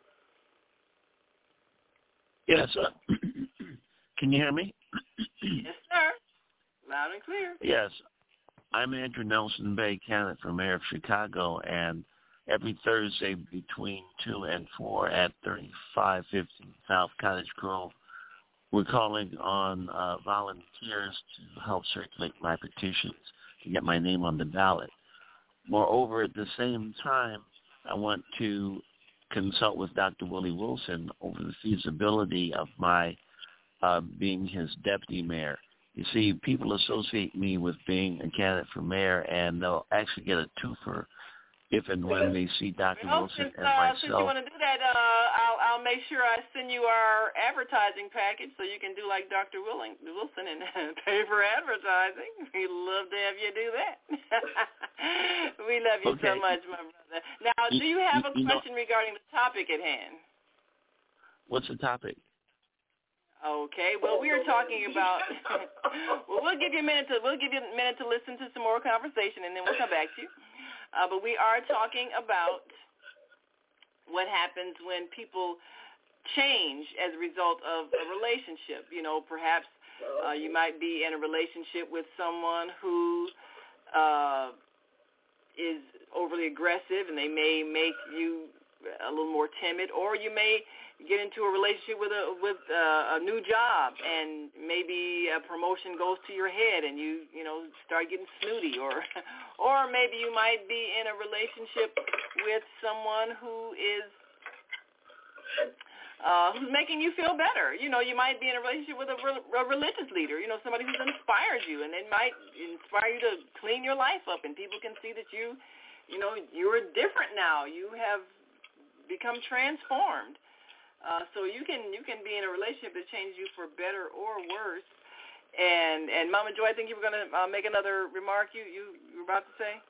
Yes. Uh, can you hear me? Yes, sir. Loud and clear. Yes. I'm Andrew Nelson Bay, candidate for mayor of Chicago, and every Thursday between two and four at thirty-five fifty South Cottage Grove, we're calling on uh, volunteers to help circulate my petitions to get my name on the ballot. Moreover, at the same time, I want to consult with Doctor Willie Wilson over the feasibility of my uh, being his deputy mayor. You see, people associate me with being a candidate for mayor, and they'll actually get a twofer if and when they see Doctor Well, Wilson since, and uh, myself. since you want to do that, uh, I'll, I'll make sure I send you our advertising package so you can do like Doctor Willing, Wilson and pay for advertising. We'd love to have you do that. We love you Okay. so much, my brother. Now, do you have a you, you question know, regarding the topic at hand? What's the topic? Okay, well, we are talking about. Well, we'll give you a minute to we'll give you a minute to listen to some more conversation, and then we'll come back to you. Uh, but we are talking about what happens when people change as a result of a relationship. You know, perhaps uh, you might be in a relationship with someone who uh, is overly aggressive, and they may make you a little more timid, or you may get into a relationship with a with a, a new job, and maybe a promotion goes to your head, and you you know start getting snooty, or or maybe you might be in a relationship with someone who is uh, who's making you feel better. You know, you might be in a relationship with a, re- a religious leader. You know, somebody who's inspired you, and it might inspire you to clean your life up, and people can see that you you know you're different now. You have become transformed. Uh, so you can you can be in a relationship that changes you for better or worse. And and Mama Joy, I think you were going to uh, make another remark. You you you were about to say.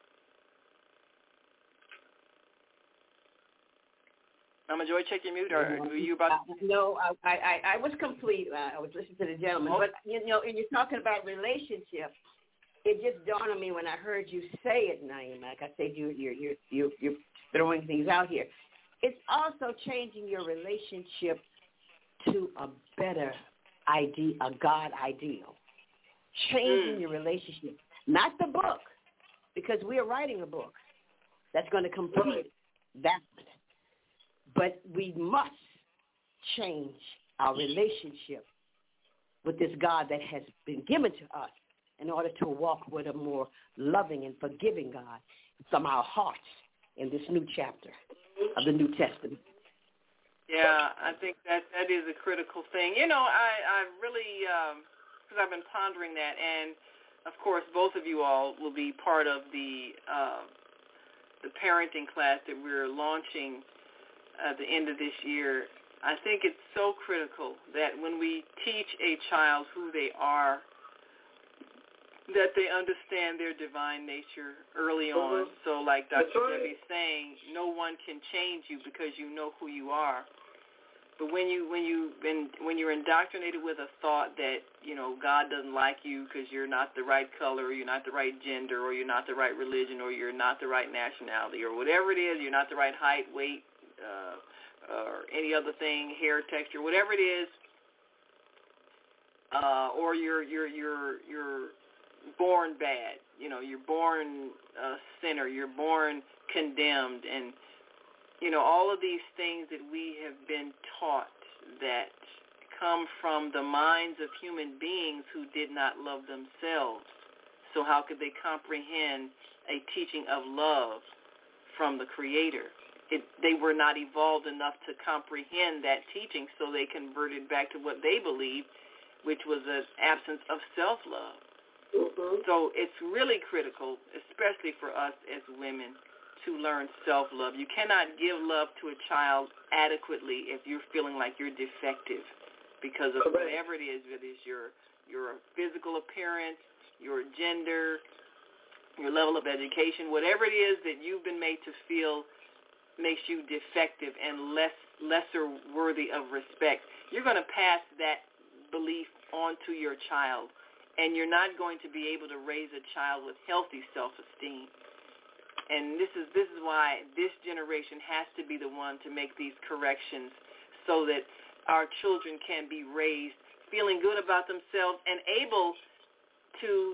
Mama Joy, check your mute. Or were you about to? No, I I, I was complete. Uh, I was listening to the gentleman. Oh. But you know, and you're talking about relationships. It just dawned on me when I heard you say it, Naeem. Like I said, you you're you're you're, you're throwing things out here. It's also changing your relationship to a better idea, a God ideal. Changing mm. your relationship, not the book, because we are writing a book that's going to complete that. But we must change our relationship with this God that has been given to us in order to walk with a more loving and forgiving God from our hearts in this new chapter of the New Testament. Yeah, I think that that is a critical thing. You know, I, I really, because um, I've been pondering that, and of course, both of you all will be part of the uh, the parenting class that we're launching at the end of this year. I think it's so critical that when we teach a child who they are, that they understand their divine nature early on. Mm-hmm. So like Doctor Right. Debbie's saying, no one can change you because you know who you are. But when you when you when, when you're indoctrinated with a thought that, you know, God doesn't like you because you're not the right color, or you're not the right gender, or you're not the right religion, or you're not the right nationality, or whatever it is, you're not the right height, weight, uh, or any other thing, hair texture, whatever it is, uh, or you're you're you're you're born bad, you know, you're born a sinner, you're born condemned, and, you know, all of these things that we have been taught that come from the minds of human beings who did not love themselves. So how could they comprehend a teaching of love from the Creator? It, they were not evolved enough to comprehend that teaching, so they converted back to what they believed, which was an absence of self-love. Mm-hmm. So it's really critical, especially for us as women, to learn self-love. You cannot give love to a child adequately if you're feeling like you're defective because of Correct. whatever it is, whether it's your, your physical appearance, your gender, your level of education, whatever it is that you've been made to feel makes you defective and less lesser worthy of respect, you're going to pass that belief on to your child, and you're not going to be able to raise a child with healthy self-esteem. And this is this is why this generation has to be the one to make these corrections so that our children can be raised feeling good about themselves and able to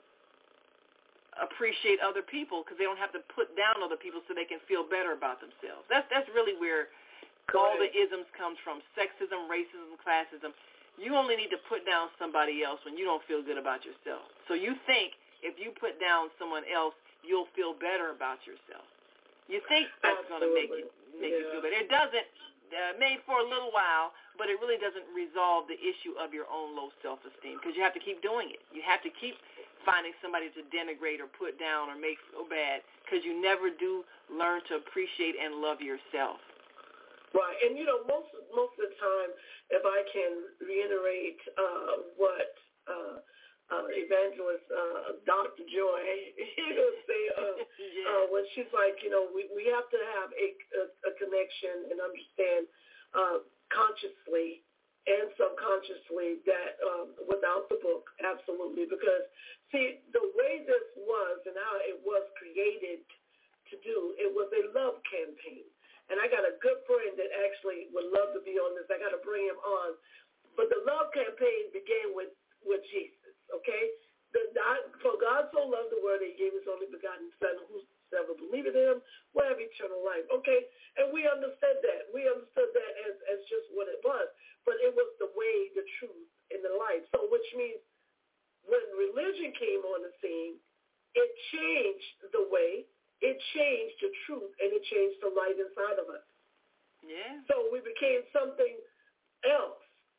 appreciate other people because they don't have to put down other people so they can feel better about themselves. That's that's really where Correct. all the isms comes from, sexism, racism, classism. You only need to put down somebody else when you don't feel good about yourself. So you think if you put down someone else, you'll feel better about yourself. You think that's going to make you make yeah. you feel better. It doesn't, uh, maybe for a little while, but it really doesn't resolve the issue of your own low self-esteem because you have to keep doing it. You have to keep finding somebody to denigrate or put down or make feel bad because you never do learn to appreciate and love yourself. Right, and you know, most most of the time, if I can reiterate uh, what uh, uh, evangelist uh, Doctor Joy, you know, say uh, yeah. uh, when she's like, you know, we, we have to have a, a, a connection and understand uh, consciously and subconsciously that um, without the book, absolutely, because see the way this was and how it was created to do, it was a love campaign. And I got a good friend that actually would love to be on this. I got to bring him on. But the love campaign began with, with Jesus, okay? The, the, for God so loved the world that he gave his only begotten son, whosoever believeth in him will have eternal life, okay? And we understood that. We understood that as, as just what it was. But it was the way, the truth, and the life. So which means when religion came on the scene, it changed the way. It changed the truth, and it changed the light inside of us. Yeah. So we became something else.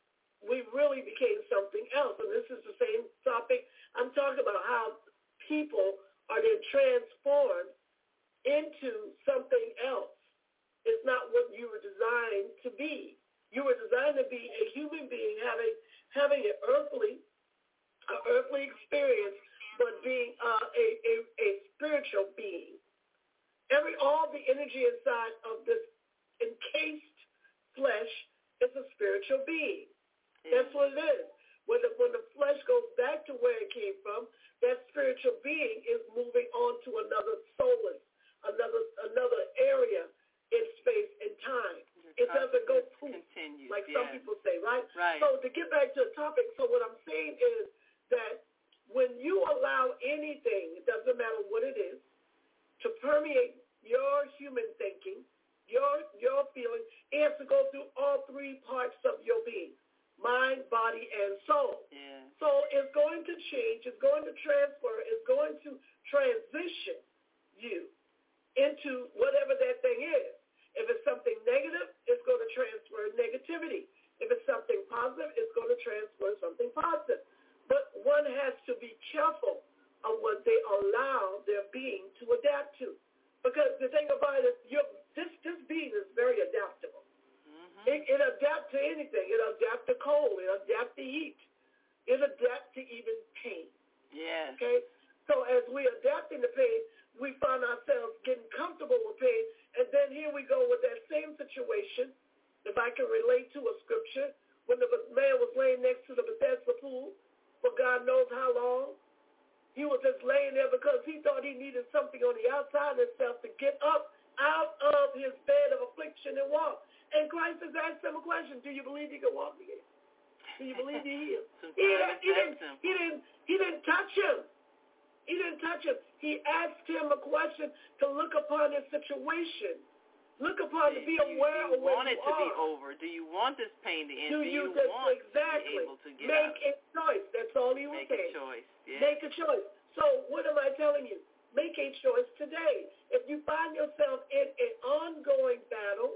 We really became something else. And this is the same topic. I'm talking about how people are then transformed into something else. It's not what you were designed to be. You were designed to be a human being having having an earthly, an earthly experience, but being uh, a, a, a spiritual being. Every all the energy inside of this encased flesh is a spiritual being. Yeah. That's what it is. When the, when the flesh goes back to where it came from, that spiritual being is moving on to another solus, another another area in space and time. It doesn't go poof, like yeah. some people say, right? Right. So to get back to the topic, so what I'm saying is that when you allow anything, it doesn't matter what it is, to permeate your human thinking, your your feeling, it has to go through all three parts of your being, mind, body, and soul. Yeah. So it's going to change, it's going to transfer, it's going to transition you into whatever that thing is. If it's something negative, it's going to transfer negativity. If it's something positive, it's going to transfer something positive. But one has to be careful of what they allow their being to adapt to. Because the thing about it is, you're, this, this being is very adaptable. Mm-hmm. It, it adapts to anything. It adapts to cold. It adapts to heat. It adapts to even pain. Yes. Okay? So as we adapt into pain, we find ourselves getting comfortable with pain, and then here we go with that same situation. If I can relate to a scripture, when the man was laying next to the Bethesda pool, for God knows how long, he was just laying there because he thought he needed something on the outside of himself to get up out of his bed of affliction and walk. And Christ has asked him a question: do you believe he can walk again? Do you believe he healed? he, he, didn't, he, didn't, he didn't touch him. He didn't touch him. He asked him a question to look upon his situation. Look upon, do, to be do aware you, do you of where want you it to are. be over? Do you want this pain to end? Do, do you, you want exactly. to be able to get Make out? a choice. That's all he was Make saying. Make a choice. Yeah. Make a choice. So what am I telling you? Make a choice today. If you find yourself in an ongoing battle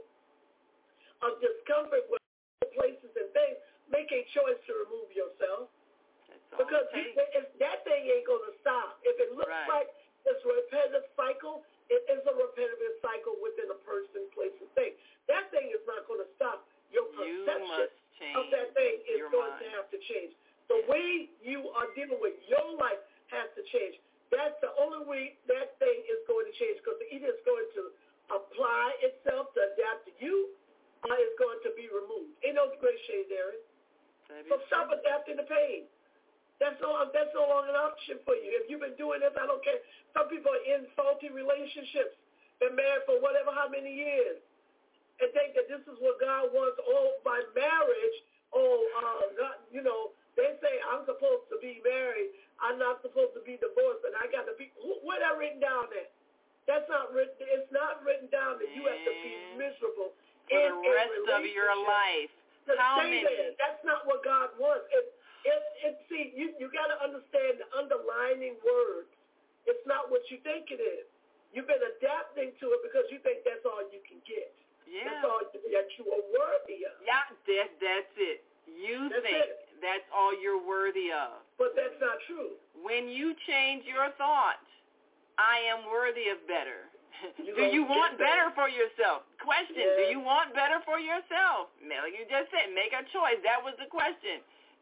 of discomfort with places and things, make a choice to remove yourself. That's because it if that thing ain't going to stop. If it looks right. like this repetitive cycle it is a repetitive cycle within a person, place, and thing. That thing is not going to stop. Your perception of that thing is going mind. to have to change. The yeah. way you are dealing with your life has to change. That's the only way that thing is going to change, because either it's going to apply itself to adapt to you, or it's going to be removed. Ain't no great shade there. So stop adapting to pain. That's no, that's no longer an option for you. If you've been doing this, I don't care. Some people are in faulty relationships, been married for whatever, how many years, and think that this is what God wants. Oh, by marriage, oh, uh, God, you know, they say I'm supposed to be married. I'm not supposed to be divorced, and I got to be. Where that written down at? That's not written. It's not written down that you have to be miserable for in the rest of your life. To How stay many? There. That's not what God wants. It, it, it, see, you, you got to understand the underlining words. It's not what you think it is. You've been adapting to it because you think that's all you can get. Yeah. That's all that you are worthy of. Yeah, that, that's it. You that's think it. that's all you're worthy of. But that's not true. When you change your thought, I am worthy of better. You do you want better for yourself? Question, yeah. do you want better for yourself? Like you just said, make a choice. That was the question.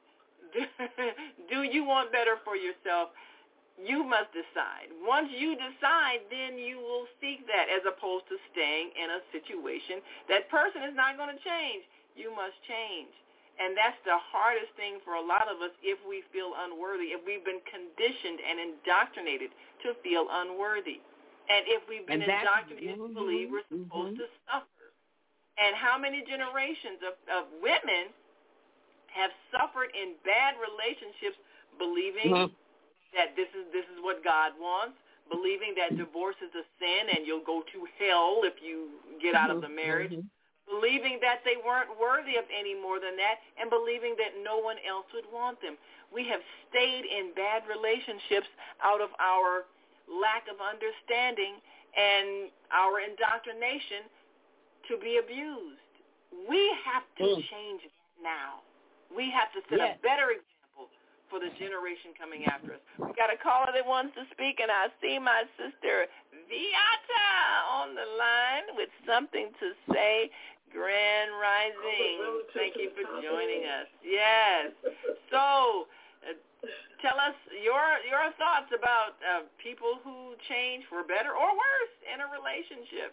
Do you want better for yourself? You must decide. Once you decide, then you will seek that, as opposed to staying in a situation. That person is not going to change. You must change. And that's the hardest thing for a lot of us if we feel unworthy, if we've been conditioned and indoctrinated to feel unworthy. And if we've been indoctrinated to believe we're supposed mm-hmm. to suffer. And how many generations of, of women have suffered in bad relationships believing mm-hmm. that this is this is what God wants, believing that divorce is a sin and you'll go to hell if you get out of the marriage, mm-hmm. believing that they weren't worthy of any more than that, and believing that no one else would want them. We have stayed in bad relationships out of our lack of understanding and our indoctrination to be abused. We have to mm. change now. We have to set yes. a better example for the generation coming after us. We got a caller that wants to speak, and I see my sister Viata on the line with something to say. Grand Rising. Thank you for joining us. Yes. So, uh, tell us your your thoughts about uh, people who change for better or worse in a relationship.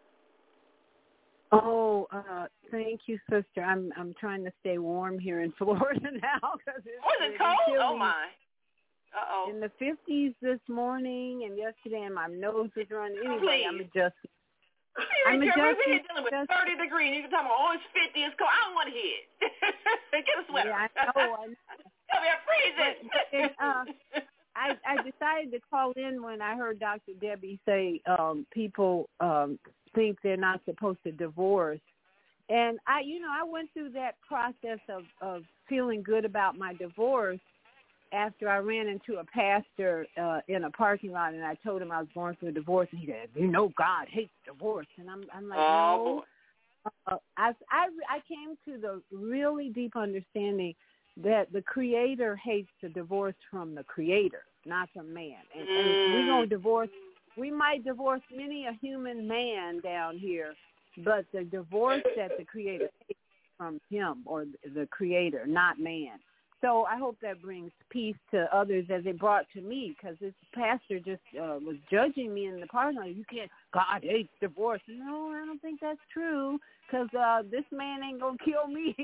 Oh, uh, thank you, sister. I'm I'm trying to stay warm here in Florida now because it's oh, is it cold? Chilly. Oh my! Uh oh. In the fifties this morning and yesterday, and my nose is running. Anyway, Please. I'm adjusting. I'm adjusting. We're here dealing with thirty degrees. You can tell me, oh, it's fifty. It's cold. I don't want to hear it. Get a sweater. Yeah, I know. I know. Come here, freezing. It, uh, I, I decided to call in when I heard Doctor Debbie say um, people um, think they're not supposed to divorce. And I, you know, I went through that process of, of feeling good about my divorce after I ran into a pastor uh, in a parking lot, and I told him I was going through a divorce, and he said, "You know, God hates divorce." And I'm, I'm like, oh, no. Uh, I, I, I came to the really deep understanding that the Creator hates the divorce from the Creator, not from man. And, mm. and we're going to divorce. We might divorce many a human man down here, but the divorce that the Creator hates from him or the Creator, not man. So I hope that brings peace to others as it brought to me, because this pastor just uh, was judging me in the parking lot. You can't, God hates divorce. No, I don't think that's true, because uh, this man ain't going to kill me.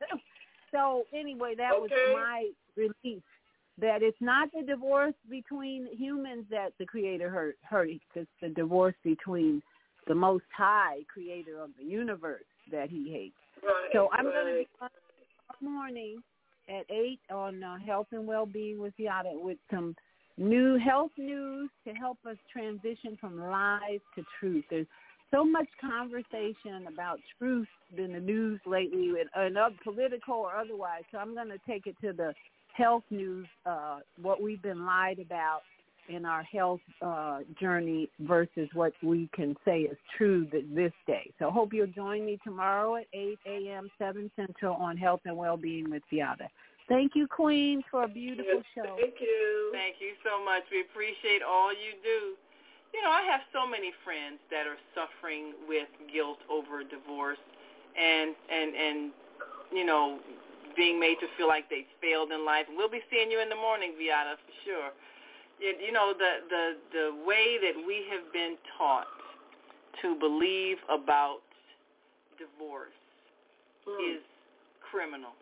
So anyway, that okay. was my relief, that it's not the divorce between humans that the Creator hurt, hurt. It's the divorce between the Most High Creator of the universe that he hates. Right, so I'm right. going to be on tomorrow morning at eight on uh, Health and Wellbeing with Yada with some new health news to help us transition from lies to truth. There's so much conversation about truth in the news lately, and, and political or otherwise. So I'm going to take it to the health news, uh, what we've been lied about in our health uh, journey versus what we can say is true this day. So hope you'll join me tomorrow at eight a.m., seven Central on Health and Wellbeing with Fiada. Thank you, Queen, for a beautiful yes, show. Thank you. Thank you so much. We appreciate all you do. you know, I have so many friends that are suffering with guilt over divorce and, and, and you know, being made to feel like they failed in life. And we'll be seeing you in the morning, Viata, for sure. You, you know, the, the, the way that we have been taught to believe about divorce mm. is criminal.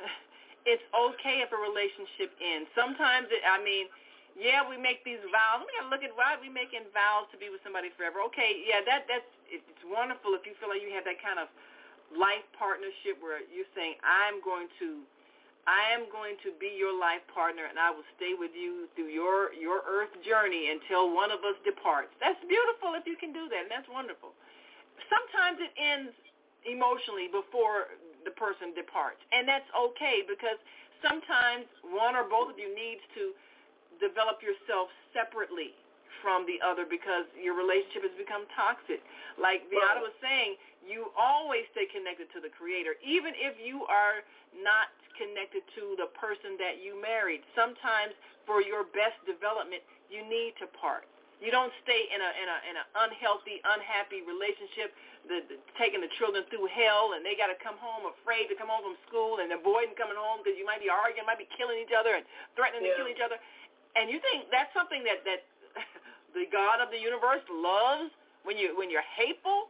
It's okay if a relationship ends. Sometimes, it, I mean, yeah, we make these vows. We got to look at why we making vows to be with somebody forever. Okay, yeah, that that's it's wonderful if you feel like you have that kind of life partnership where you're saying, I'm going to, I am going to be your life partner, and I will stay with you through your your earth journey until one of us departs. That's beautiful if you can do that, and that's wonderful. Sometimes it ends emotionally before the person departs, and that's okay because sometimes one or both of you needs to develop yourself separately from the other because your relationship has become toxic. Like Viata was saying, you always stay connected to the Creator, even if you are not connected to the person that you married. Sometimes for your best development, you need to part. You don't stay in a in a in an unhealthy, unhappy relationship, the, the, taking the children through hell, and they got to come home afraid to come home from school and avoiding coming home because you might be arguing, might be killing each other and threatening yeah. to kill each other. And you think that's something that, that the God of the universe loves when you when you're hateful?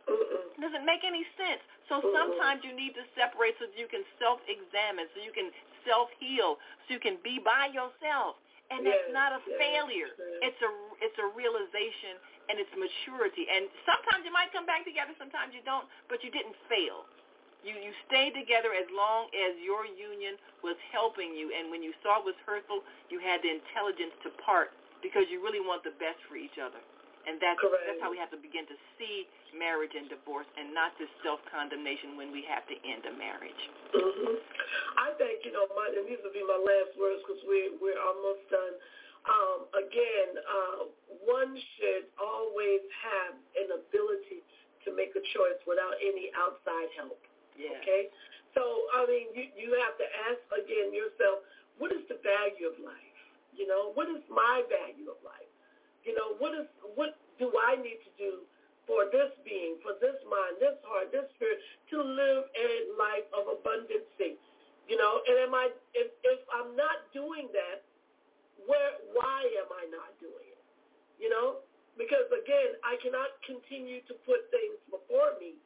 It doesn't make any sense. So sometimes you need to separate so that you can self-examine, so you can self-heal, so you can be by yourself. And that's yes, not a yes, failure. Yes. It's a it's a realization and it's maturity. And sometimes you might come back together, sometimes you don't, but you didn't fail. You you stayed together as long as your union was helping you. And when you saw it was hurtful, you had the intelligence to part because you really want the best for each other. And that's Correct. that's how we have to begin to see marriage and divorce, and not this self-condemnation when we have to end a marriage. Mm-hmm. I think, you know, my, and these will be my last words because we, we're almost done. Um, again, uh, one should always have an ability to make a choice without any outside help. Yeah. Okay? So, I mean, you, you have to ask, again, yourself, what is the value of life? You know, what is my value of life? You know, what is what do I need to do for this being, for this mind, this heart, this spirit, to live a life of abundancy? You know, and am I if, if I'm not doing that, where why am I not doing it? You know? Because again, I cannot continue to put things before me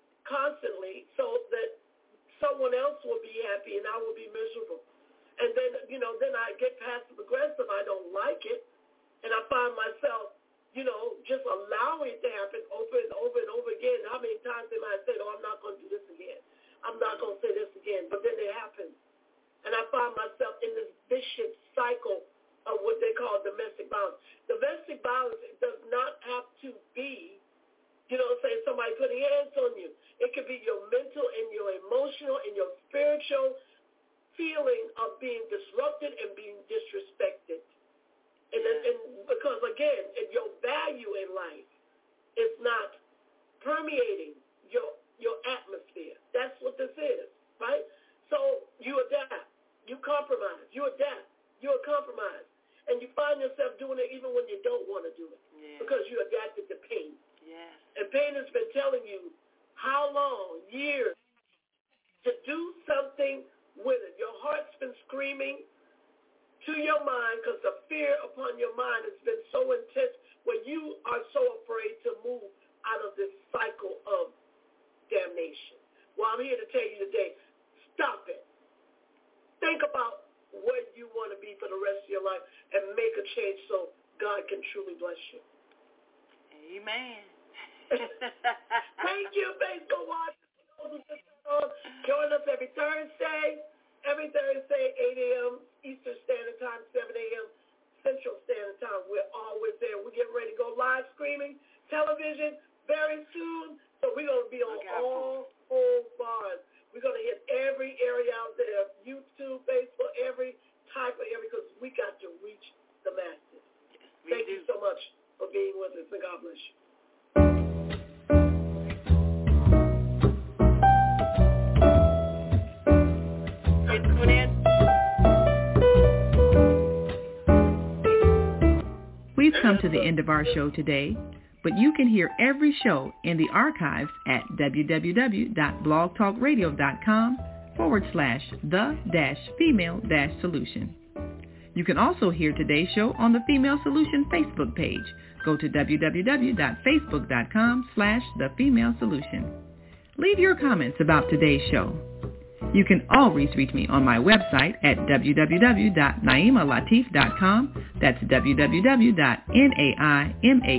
constantly so that someone else will be happy and I will be miserable. And then, you know, then I get passive aggressive, I don't like it. And I find myself, you know, just allowing it to happen over and over and over again. How many times am I said, oh, I'm not going to do this again. I'm not going to say this again. But then it happens. And I find myself in this vicious cycle of what they call domestic violence. Domestic violence does not have to be, you know, say somebody putting hands on you. It could be your mental and your emotional and your spiritual feeling of being disrupted and being disrespected. And, and because, again, if your value in life is not permeating your your atmosphere, that's what this is, right? So you adapt. You compromise. You adapt. You compromise. And you find yourself doing it even when you don't want to do it yeah. because you adapted to pain. Yes. And pain has been telling you how long, years, to do something with it. Your heart's been screaming to your mind because the fear upon your mind has been so intense where you are so afraid to move out of this cycle of damnation. Well, I'm here to tell you today, stop it. Think about where you want to be for the rest of your life and make a change so God can truly bless you. Amen. Thank you, Facebook watchers. Join us every Thursday. Every Thursday, eight a.m. Eastern Standard Time, seven a.m. Central Standard Time. We're always there. We're getting ready to go live streaming television very soon. So we're going to be on all four bars. We're going to hit every area out there, YouTube, Facebook, every type of area, because we got to reach the masses. Yes, Thank do. you so much for being with us, and God bless you. We've come to the end of our show today, but you can hear every show in the archives at www.blogtalkradio.com forward slash the dash female dash solution. You can also hear today's show on the Female Solution Facebook page. Go to www.facebook.com slash the female solution. Leave your comments about today's show. You can always reach me on my website at w w w dot naima latif dot com. That's w w w dot naima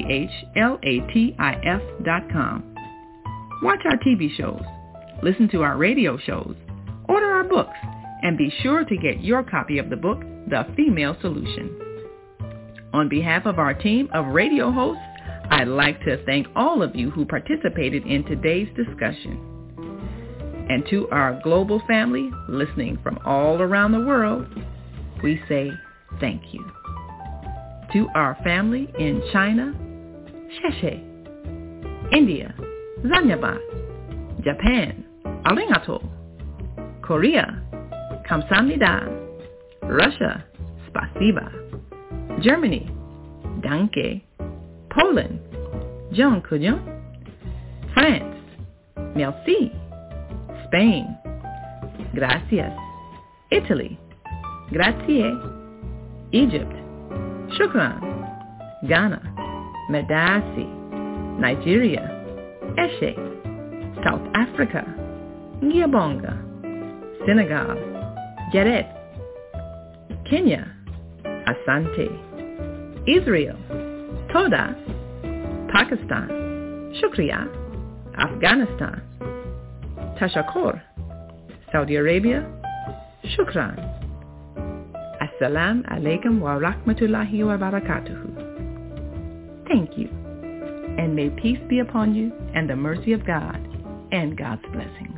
latif dot com. Watch our T V shows, listen to our radio shows, order our books, and be sure to get your copy of the book, The Female Solution. On behalf of our team of radio hosts, I'd like to thank all of you who participated in today's discussion. And to our global family listening from all around the world, we say thank you. To our family in China, Sheshe, India, Zanyaba, Japan, Arigato, Korea, Kamsahamnida, Russia, Spasiba, Germany, Danke, Poland, John Kujon, France, Merci, Spain, Gracias, Italy, Grazie, Egypt, Shukran, Ghana, Medasi, Nigeria, Eshe, South Africa, Ngiyabonga, Senegal, Jaret, Kenya, Asante, Israel, Toda, Pakistan, Shukriya, Afghanistan, Tashakor, Saudi Arabia, Shukran. Assalamu alaikum wa rahmatullahi wa barakatuhu. Thank you, and may peace be upon you and the mercy of God and God's blessing.